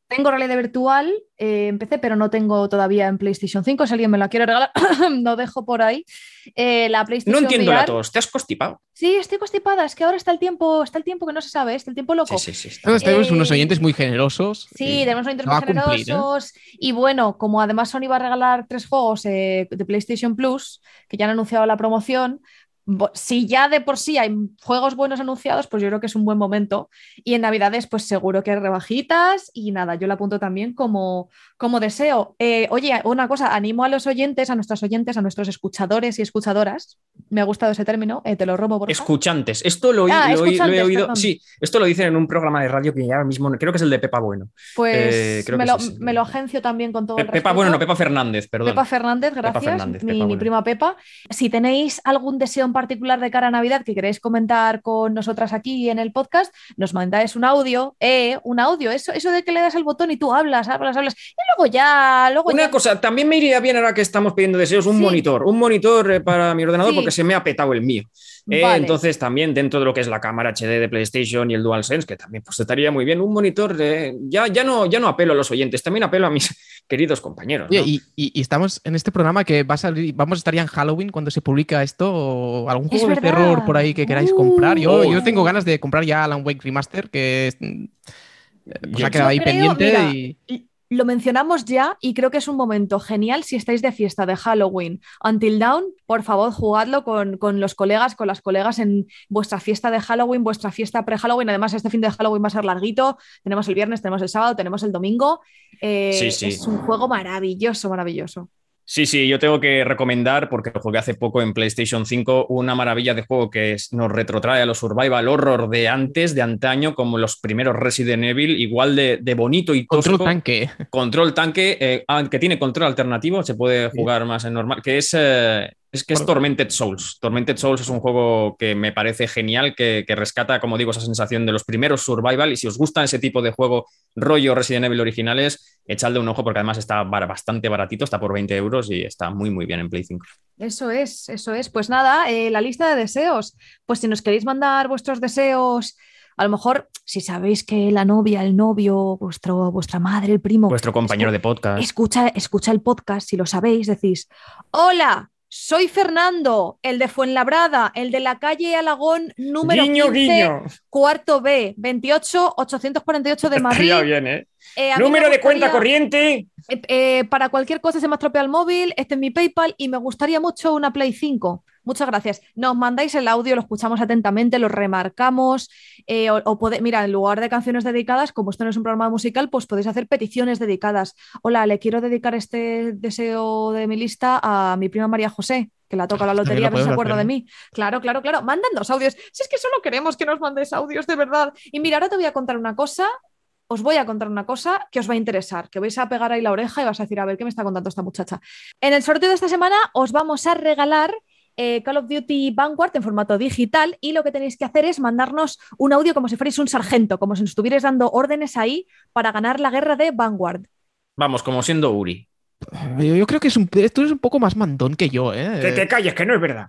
Tengo realidad virtual eh, en P C, pero no tengo todavía en PlayStation cinco. Si alguien me la quiere regalar, lo dejo por ahí. Eh, la PlayStation No entiendo V R, la tos, ¿te has constipado? Sí, estoy constipada. Es que ahora está el tiempo, está el tiempo que no se sabe, está el tiempo loco. Sí, sí, sí. Está Entonces, bien. tenemos Eh, unos oyentes muy generosos. Sí, eh, tenemos oyentes lo muy va a cumplir, ¿eh? generosos. Y bueno, como además Sony va a regalar tres juegos eh, de PlayStation Plus, que ya han anunciado la promoción, bo- si ya de por sí hay juegos buenos anunciados, pues yo creo que es un buen momento. Y en Navidades, pues seguro que hay rebajitas. Y nada, yo la apunto también como, como deseo. Eh, oye, una cosa, animo a los oyentes, a nuestros oyentes, a nuestros escuchadores y escuchadoras. Me ha gustado ese término, eh, te lo robo, Borja. Escuchantes. Esto lo, oí- Ah, lo oí- lo he escuchantes, oído. perdón. Sí, esto lo dicen en un programa de radio que ya ahora mismo, creo que es el de Pepa Bueno. Pues Eh, creo me, que lo, sí, sí. me lo agencio también con todo Pe- el Pepa respeto. Bueno, no, Pepa Fernández, perdón. Pepa Fernández, Pepa gracias, Fernández, mi, Pepa mi Bueno. prima Pepa. Si tenéis algún deseo en particular de cara a Navidad que queréis comentar con nosotras aquí en el podcast, nos mandáis un audio, eh, un audio, eso, eso de que le das al botón y tú hablas, hablas, hablas, y luego ya, luego Una ya... cosa, también me iría bien ahora que estamos pidiendo deseos, un Sí. monitor, un monitor eh, para mi ordenador Sí. porque se me ha petado el mío. Eh, Vale. Entonces también dentro de lo que es la cámara H D de PlayStation y el DualSense, que también pues estaría muy bien, un monitor, eh, ya, ya, no, ya no apelo a los oyentes, también apelo a mis queridos compañeros. Oye, ¿no? y, y- y estamos en este programa que va a salir, vamos a estar ya en Halloween cuando se publica esto, o algún Es juego de verdad. terror por ahí que queráis Uh. comprar. Yo, Uy. yo tengo ganas de comprar ya Alan Wake Remaster, que es, mm, pues Yo- ha quedado Yo ahí creo, pendiente mira, y... y- lo mencionamos ya y creo que es un momento genial si estáis de fiesta de Halloween. Until Dawn, por favor, jugadlo con, con los colegas, con las colegas en vuestra fiesta de Halloween, vuestra fiesta pre-Halloween. Además, este fin de Halloween va a ser larguito. Tenemos el viernes, tenemos el sábado, tenemos el domingo. Eh, Sí, sí. Es un juego maravilloso, maravilloso. Sí, sí, yo tengo que recomendar, porque lo jugué hace poco en PlayStation cinco, una maravilla de juego que es- nos retrotrae a los survival horror de antes, de antaño, como los primeros Resident Evil, igual de, de bonito y tosco. Control Tanque. Control tanque, eh, ah, que tiene control alternativo, se puede Sí. jugar más en normal, que es, eh, es que es Bueno. Tormented Souls. Tormented Souls es un juego que me parece genial, que, que rescata, como digo, esa sensación de los primeros survival, y si os gustan ese tipo de juego rollo Resident Evil originales, echadle un ojo porque además está bar- bastante baratito, está por veinte euros y está muy muy bien en Play cinco. Eso es, eso es. Pues nada, eh, la lista de deseos. Pues si nos queréis mandar vuestros deseos, a lo mejor si sabéis que la novia, el novio, vuestro, vuestra madre, el primo, Vuestro compañero escu- de podcast. escucha, escucha el podcast, si lo sabéis, decís, hola, soy Fernando, el de Fuenlabrada, el de la calle Alagón número Guiño, quince, guiño. cuarto B, veintiocho ochocientos cuarenta y ocho de Madrid. Estaría bien, ¿eh? Eh, a mí me Número de cuenta gustaría- corriente. eh, eh, para cualquier cosa se me ha estropeado el móvil, este es mi PayPal y me gustaría mucho una Play cinco. Muchas gracias. Nos mandáis el audio, lo escuchamos atentamente, lo remarcamos. eh, o, o pode- mira, en lugar de canciones dedicadas, como esto no es un programa musical, pues podéis hacer peticiones dedicadas. Hola, le quiero dedicar este deseo de mi lista a mi prima María José, que la toca la También lotería, lo a ver si se podemos acuerda hacer, de ¿eh? mí. Claro, claro, claro. Mándanos audios. Si es que solo queremos que nos mandéis audios, de verdad. Y mira, ahora te voy a contar una cosa. Os voy a contar una cosa que os va a interesar, que vais a pegar ahí la oreja y vas a decir, a ver, ¿qué me está contando esta muchacha? En el sorteo de esta semana os vamos a regalar eh, Call of Duty Vanguard en formato digital, y lo que tenéis que hacer es mandarnos un audio como si fuerais un sargento, como si nos estuvierais dando órdenes ahí para ganar la guerra de Vanguard. Vamos, como siendo Uri. Yo, yo creo que es un, esto es un poco más mandón que yo, ¿eh? Que te calles, que no es verdad.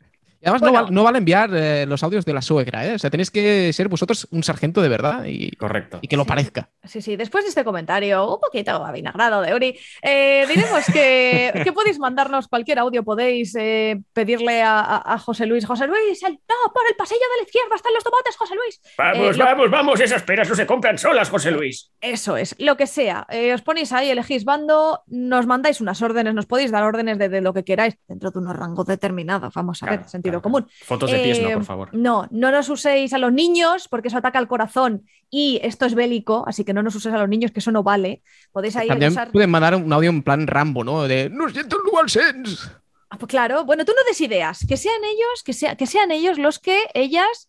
Y además Bueno. no, val- no vale enviar eh, los audios de la suegra, ¿eh? O sea, tenéis que ser vosotros un sargento de verdad y, Correcto. y que lo Sí. parezca. Sí, sí, después de este comentario un poquito avinagrado de Uri, eh, diremos que, que podéis mandarnos cualquier audio, podéis eh, pedirle a, a- a José Luis, José Luis, el, no, por el pasillo de la izquierda están los tomates, José Luis. Vamos, Eh, lo- vamos, vamos, esas peras no se compran solas, José Luis. Eso es, lo que sea. Eh, os ponéis ahí, elegís bando, nos mandáis unas órdenes, nos podéis dar órdenes de, de lo que queráis, dentro de unos rangos determinados, vamos a ver, Claro, sentido claro, común. claro. Fotos de pies, no, Eh, por favor. No, no nos uséis a los niños porque eso ataca al corazón y esto es bélico, así que no nos uséis a los niños, que eso no vale. Podéis ahí También usar... pueden mandar un audio en plan Rambo, ¿no? De no siento el DualSense. Ah, pues claro, bueno, tú no des ideas, que sean ellos, que, sea, que sean ellos los que, ellas,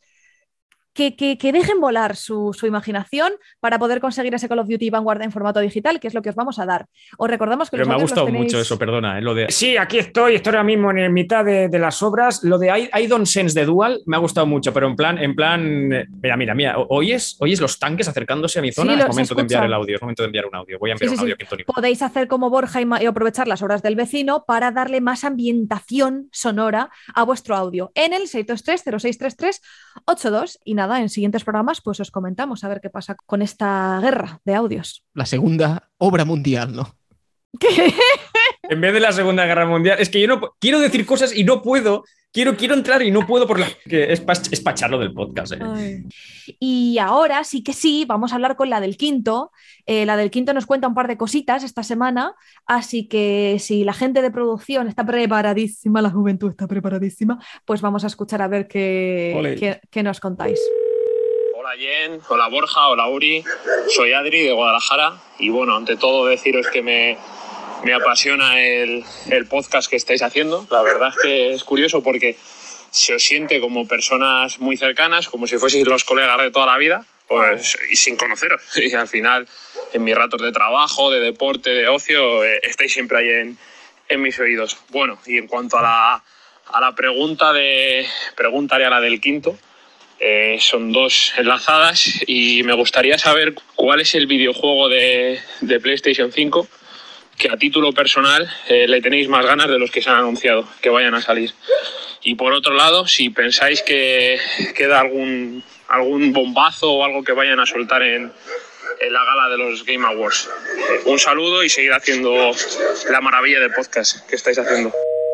que, que, que dejen volar su, su imaginación para poder conseguir ese Call of Duty Vanguard en formato digital, que es lo que os vamos a dar. Os recordamos que Pero los me ha audios los gustado tenéis... mucho eso, perdona, ¿eh? Lo de... Sí, aquí estoy, estoy ahora mismo en mitad de, de las obras. Lo de I, I don't sense de Dual me ha gustado mucho, pero en plan, en plan, eh, mira, mira, mira, ¿oyes, oyes los tanques acercándose a mi zona? Sí, es lo- se momento de enviar escucha. el audio, es momento de enviar un audio. Voy a enviar Sí, un sí, audio sí. aquí, Tony. Podéis hacer como Borja y, ma- y aprovechar las obras del vecino para darle más ambientación sonora a vuestro audio en el seis dos tres cero seis tres tres ocho dos. Y nada, nada, en siguientes programas pues os comentamos a ver qué pasa con esta guerra de audios. La segunda obra mundial, ¿no? ¿Qué? En vez de la Segunda Guerra Mundial, es que yo no quiero decir cosas y no puedo. Quiero, quiero entrar y no puedo por la que es para es pa echarlo del podcast. ¿eh? Y ahora sí que sí, vamos a hablar con la del quinto. Eh, la del quinto nos cuenta un par de cositas esta semana, así que si la gente de producción está preparadísima, la juventud está preparadísima, pues vamos a escuchar a ver qué, qué, qué nos contáis. Hola Jen, hola Borja, hola Uri, soy Adri de Guadalajara y bueno, ante todo deciros que me... Me apasiona el, el podcast que estáis haciendo. La verdad es que es curioso porque se os siente como personas muy cercanas, como si fueseis los colegas de toda la vida, pues, y sin conoceros. Y al final, en mis ratos de trabajo, de deporte, de ocio, eh, estáis siempre ahí en, en mis oídos. Bueno, y en cuanto a la, a la pregunta de preguntaré a la del quinto, eh, son dos enlazadas y me gustaría saber cuál es el videojuego de, de PlayStation cinco que a título personal eh, le tenéis más ganas de los que se han anunciado que vayan a salir. Y por otro lado, si pensáis que queda algún, algún bombazo o algo que vayan a soltar en, en la gala de los Game Awards. Eh, un saludo y seguid haciendo la maravilla de podcast que estáis haciendo.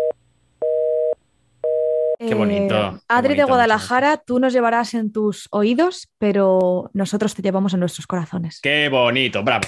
Qué bonito. Eh, qué Adri bonito, de Guadalajara, tú nos llevarás en tus oídos, pero nosotros te llevamos en nuestros corazones. Qué bonito, bravo.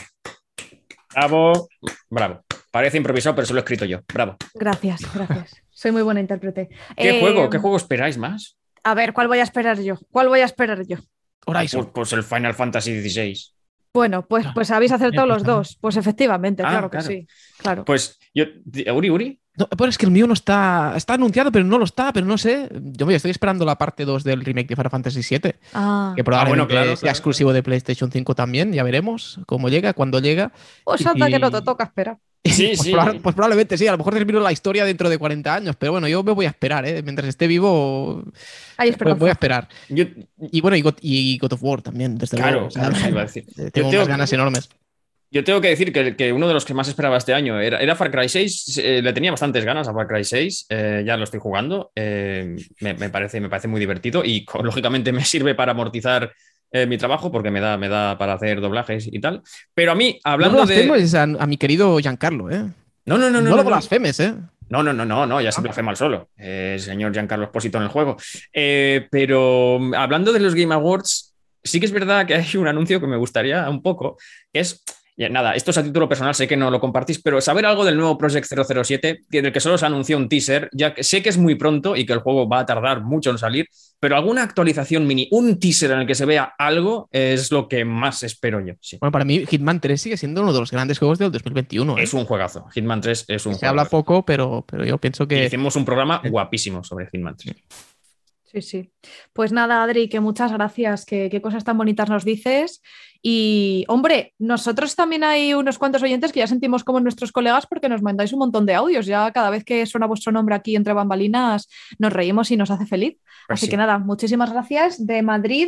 Bravo, bravo. Parece improvisado, pero se lo he escrito yo. Bravo. Gracias, gracias. Soy muy buena intérprete. ¿Qué Eh, juego? ¿Qué juego esperáis más? A ver, ¿cuál voy a esperar yo? ¿Cuál voy a esperar yo? Horizon. Pues, pues el Final Fantasy dieciséis. Bueno, pues, pues habéis acertado los dos. Pues efectivamente, Ah, claro que claro. sí. Claro. Pues yo, Uri, Uri. No, pero es que el mío no está. Está anunciado, pero no lo está, pero no sé. Yo me estoy esperando la parte dos del remake de Final Fantasy siete. Ah. Que probablemente Ah, bueno, claro, sea claro. exclusivo de PlayStation cinco también. Ya veremos cómo llega, cuándo llega. Pues anda Y- que no te toca esperar. Sí, pues, sí. proba- pues probablemente sí. A lo mejor termino la historia dentro de cuarenta años. Pero bueno, yo me voy a esperar, ¿eh? Mientras esté vivo, Hay voy, esperanza. voy a esperar. Yo, Y bueno, y God, y God of War también, desde claro, luego. O sea, claro, iba a decir. tengo Yo unas tengo- ganas enormes. Yo tengo que decir que, que uno de los que más esperaba este año era, era Far Cry seis. Eh, le tenía bastantes ganas a Far Cry seis. Eh, ya lo estoy jugando. Eh, me, me parece, me parece muy divertido y co- lógicamente me sirve para amortizar eh, mi trabajo porque me da, me da para hacer doblajes y tal. Pero a mí, hablando no de... blasfemes a, a mi querido Giancarlo, ¿eh? No, no, no, no. No, no, lo no. blasfemes, ¿eh? No, no, no, no, no, ya se blasfema al solo. Eh, el señor Giancarlo Esposito en el juego. Eh, pero hablando de los Game Awards, sí que es verdad que hay un anuncio que me gustaría un poco, que es... Ya, nada, esto es a título personal, sé que no lo compartís, pero saber algo del nuevo Project cero cero siete, que- del que solo se anunció un teaser, ya que sé que es muy pronto y que el juego va a tardar mucho en salir, pero alguna actualización mini, un teaser en el que se vea algo, es lo que más espero yo. Sí. Bueno, para mí Hitman tres sigue siendo uno de los grandes juegos del dos mil veintiuno. ¿eh? Es un juegazo. Hitman tres es un Se juego. habla poco, pero, pero yo pienso Y que... hicimos un programa guapísimo sobre Hitman tres. Sí, sí. Pues nada, Adri, que muchas gracias, que qué cosas tan bonitas nos dices. Y, hombre, nosotros también hay unos cuantos oyentes que ya sentimos como nuestros colegas porque nos mandáis un montón de audios. Ya cada vez que suena vuestro nombre aquí entre bambalinas, nos reímos y nos hace feliz. Pues Así sí. que nada, muchísimas gracias de Madrid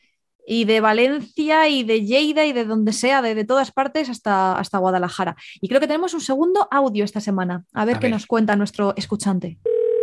y de Valencia y de Lleida y de donde sea, de, de todas partes hasta, hasta Guadalajara. Y creo que tenemos un segundo audio esta semana. A ver A qué ver. nos cuenta nuestro escuchante.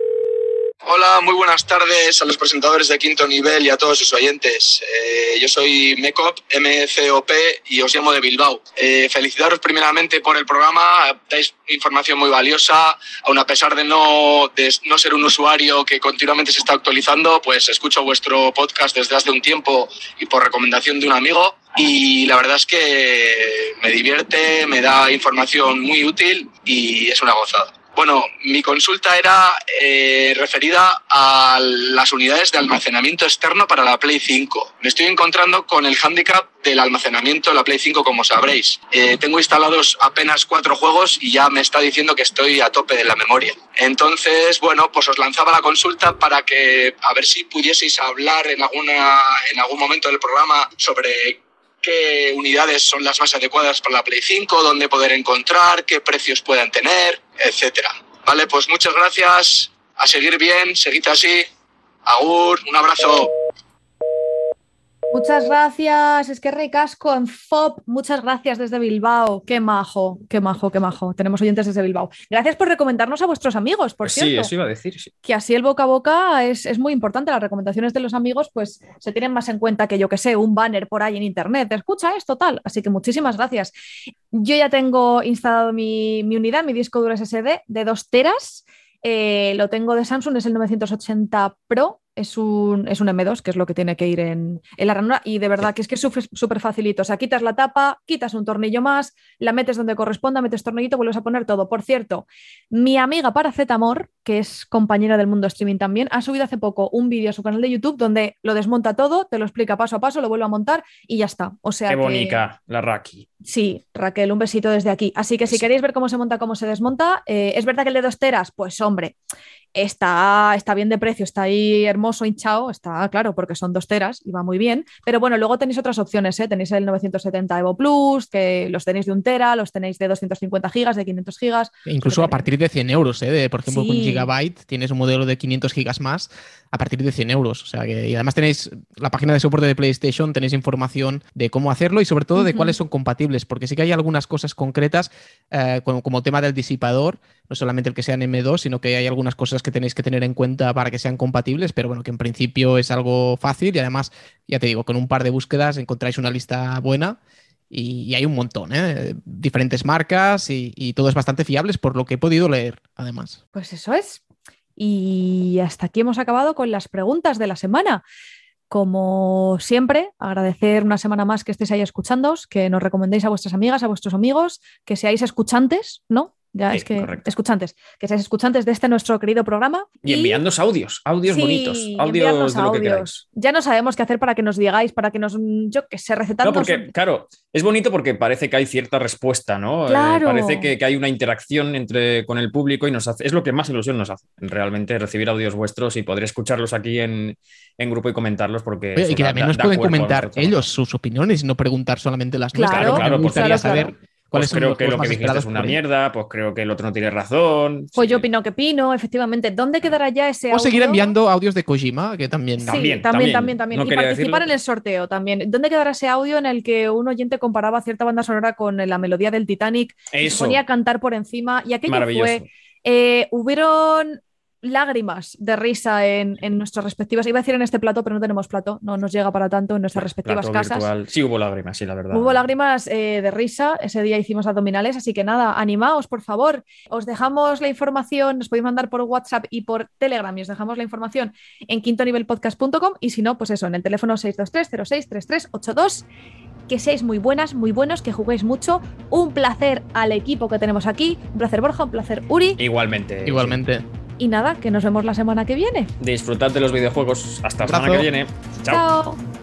Hola, muy buenas tardes a los presentadores de Quinto Nivel y a todos sus oyentes. Eh, yo soy Mecop, M C O P, y os llamo de Bilbao. Eh, felicitaros primeramente por el programa, dais información muy valiosa, aun a pesar de no, de no ser un usuario que continuamente se está actualizando, pues escucho vuestro podcast desde hace un tiempo y por recomendación de un amigo. Y la verdad es que me divierte, me da información muy útil y es una gozada. Bueno, mi consulta era eh, referida a las unidades de almacenamiento externo para la Play cinco. Me estoy encontrando con el hándicap del almacenamiento de la Play cinco, como sabréis. Eh, tengo instalados apenas cuatro juegos y ya me está diciendo que estoy a tope de la memoria. Entonces, bueno, pues os lanzaba la consulta para que a ver si pudieseis hablar en, alguna, en algún momento del programa sobre qué unidades son las más adecuadas para la Play cinco, dónde poder encontrar, qué precios puedan tener, etcétera. Vale, pues muchas gracias, a seguir bien, seguid así, agur, un abrazo. Muchas gracias, es que recasco en F O P, muchas gracias desde Bilbao, qué majo, qué majo, qué majo, tenemos oyentes desde Bilbao. Gracias por recomendarnos a vuestros amigos, por Sí, cierto. eso iba a decir, sí. Que así el boca a boca es, es muy importante, las recomendaciones de los amigos pues se tienen más en cuenta que yo que sé, un banner por ahí en internet, escucha esto, tal, así que muchísimas gracias. Yo ya tengo instalado mi, mi unidad, mi disco duro S S D de dos teras, eh, lo tengo de Samsung, es el novecientos ochenta Pro. Es un, es un eme dos, que es lo que tiene que ir en, en la ranura, y de verdad que es que es súper facilito. O sea, quitas la tapa, quitas un tornillo más, la metes donde corresponda, metes tornillito, vuelves a poner todo. Por cierto, mi amiga Paracetamor, que es compañera del Mundo Streaming también, ha subido hace poco un vídeo a su canal de YouTube donde lo desmonta todo, te lo explica paso a paso, lo vuelve a montar y ya está. O sea, qué que... bonita la Raki. Sí, Raquel, un besito desde aquí. Así que si queréis ver cómo se monta, cómo se desmonta, eh, ¿es verdad que el de dos teras? Pues hombre, está, está bien de precio, está ahí hermoso, hinchado, está claro, porque son dos teras y va muy bien. Pero bueno, luego tenéis otras opciones, ¿eh? Tenéis el novecientos setenta Evo Plus, que los tenéis de un tera, los tenéis de doscientos cincuenta gigas, de quinientos gigas. E incluso a partir de cien euros, ¿eh? De, por ejemplo, Sí. con Gigabyte tienes un modelo de quinientos gigas más a partir de cien euros. O sea que, y además tenéis la página de soporte de PlayStation, tenéis información de cómo hacerlo y sobre todo de Uh-huh. cuáles son compatibles, porque sí que hay algunas cosas concretas, eh, como, como el tema del disipador, no solamente el que sea en eme dos, sino que hay algunas cosas que tenéis que tener en cuenta para que sean compatibles, pero bueno, que en principio es algo fácil y además, ya te digo, con un par de búsquedas encontráis una lista buena. Y, y hay un montón, ¿eh? Diferentes marcas y, y todo es bastante fiable, por lo que he podido leer, además. Pues eso es. Y hasta aquí hemos acabado con las preguntas de la semana. Como siempre, agradecer una semana más que estéis ahí escuchándoos, que nos recomendéis a vuestras amigas, a vuestros amigos, que seáis escuchantes, ¿no? Ya Sí, es que correcto. escuchantes, que seáis escuchantes de este nuestro querido programa. Y enviándonos audios, audios Sí, bonitos, y audios enviarnos de lo que audios. queráis. Ya no sabemos qué hacer para que nos digáis, para que nos, yo que sé, recetando. No, porque, claro, es bonito porque parece que hay cierta respuesta, ¿no? Claro. Eh, parece que, que hay una interacción entre, con el público y nos hace, es lo que más ilusión nos hace, realmente, recibir audios vuestros y poder escucharlos aquí en, en grupo y comentarlos porque... Oye, eso y que da- también da- nos da pueden cuerpo a comentar nuestro trabajo. ellos sus opiniones y no preguntar solamente las Claro, nuestras. claro, Me pues gustaría claro, saber claro. cuáles Pues son creo los que lo juegos que más dices esperados es una por ellos. mierda, pues creo que el otro no tiene razón. Pues Sí. yo opino que opino, efectivamente. ¿Dónde quedará ya ese O audio? seguir enviando audios de Kojima, que también... Sí, También, también, también. también, también. No Y quería participar decirlo. en el sorteo también. ¿Dónde quedará ese audio en el que un oyente comparaba cierta banda sonora con la melodía del Titanic y se Eso. ponía a cantar por encima? Y aquello Maravilloso. fue... eh, hubieron lágrimas de risa en, en nuestras respectivas... Iba a decir en este plato, pero no tenemos plato. No nos llega para tanto en nuestras Bueno, respectivas plato casas. virtual. Sí, hubo lágrimas, sí, la verdad. Hubo lágrimas eh, de risa, ese día hicimos abdominales, así que nada, animaos por favor, os dejamos la información, nos podéis mandar por WhatsApp y por Telegram y os dejamos la información en quinto nivel podcast punto com y si no, pues eso, en el teléfono seis dos tres cero seis tres tres ocho dos. Que seáis muy buenas, muy buenos, que juguéis mucho, un placer al equipo que tenemos aquí, un placer Borja, un placer Uri Igualmente. Igualmente. y nada, que nos vemos la semana que viene. Sí. Disfrutad de los videojuegos. Hasta la semana Abrazo. que viene. Chao. Chao.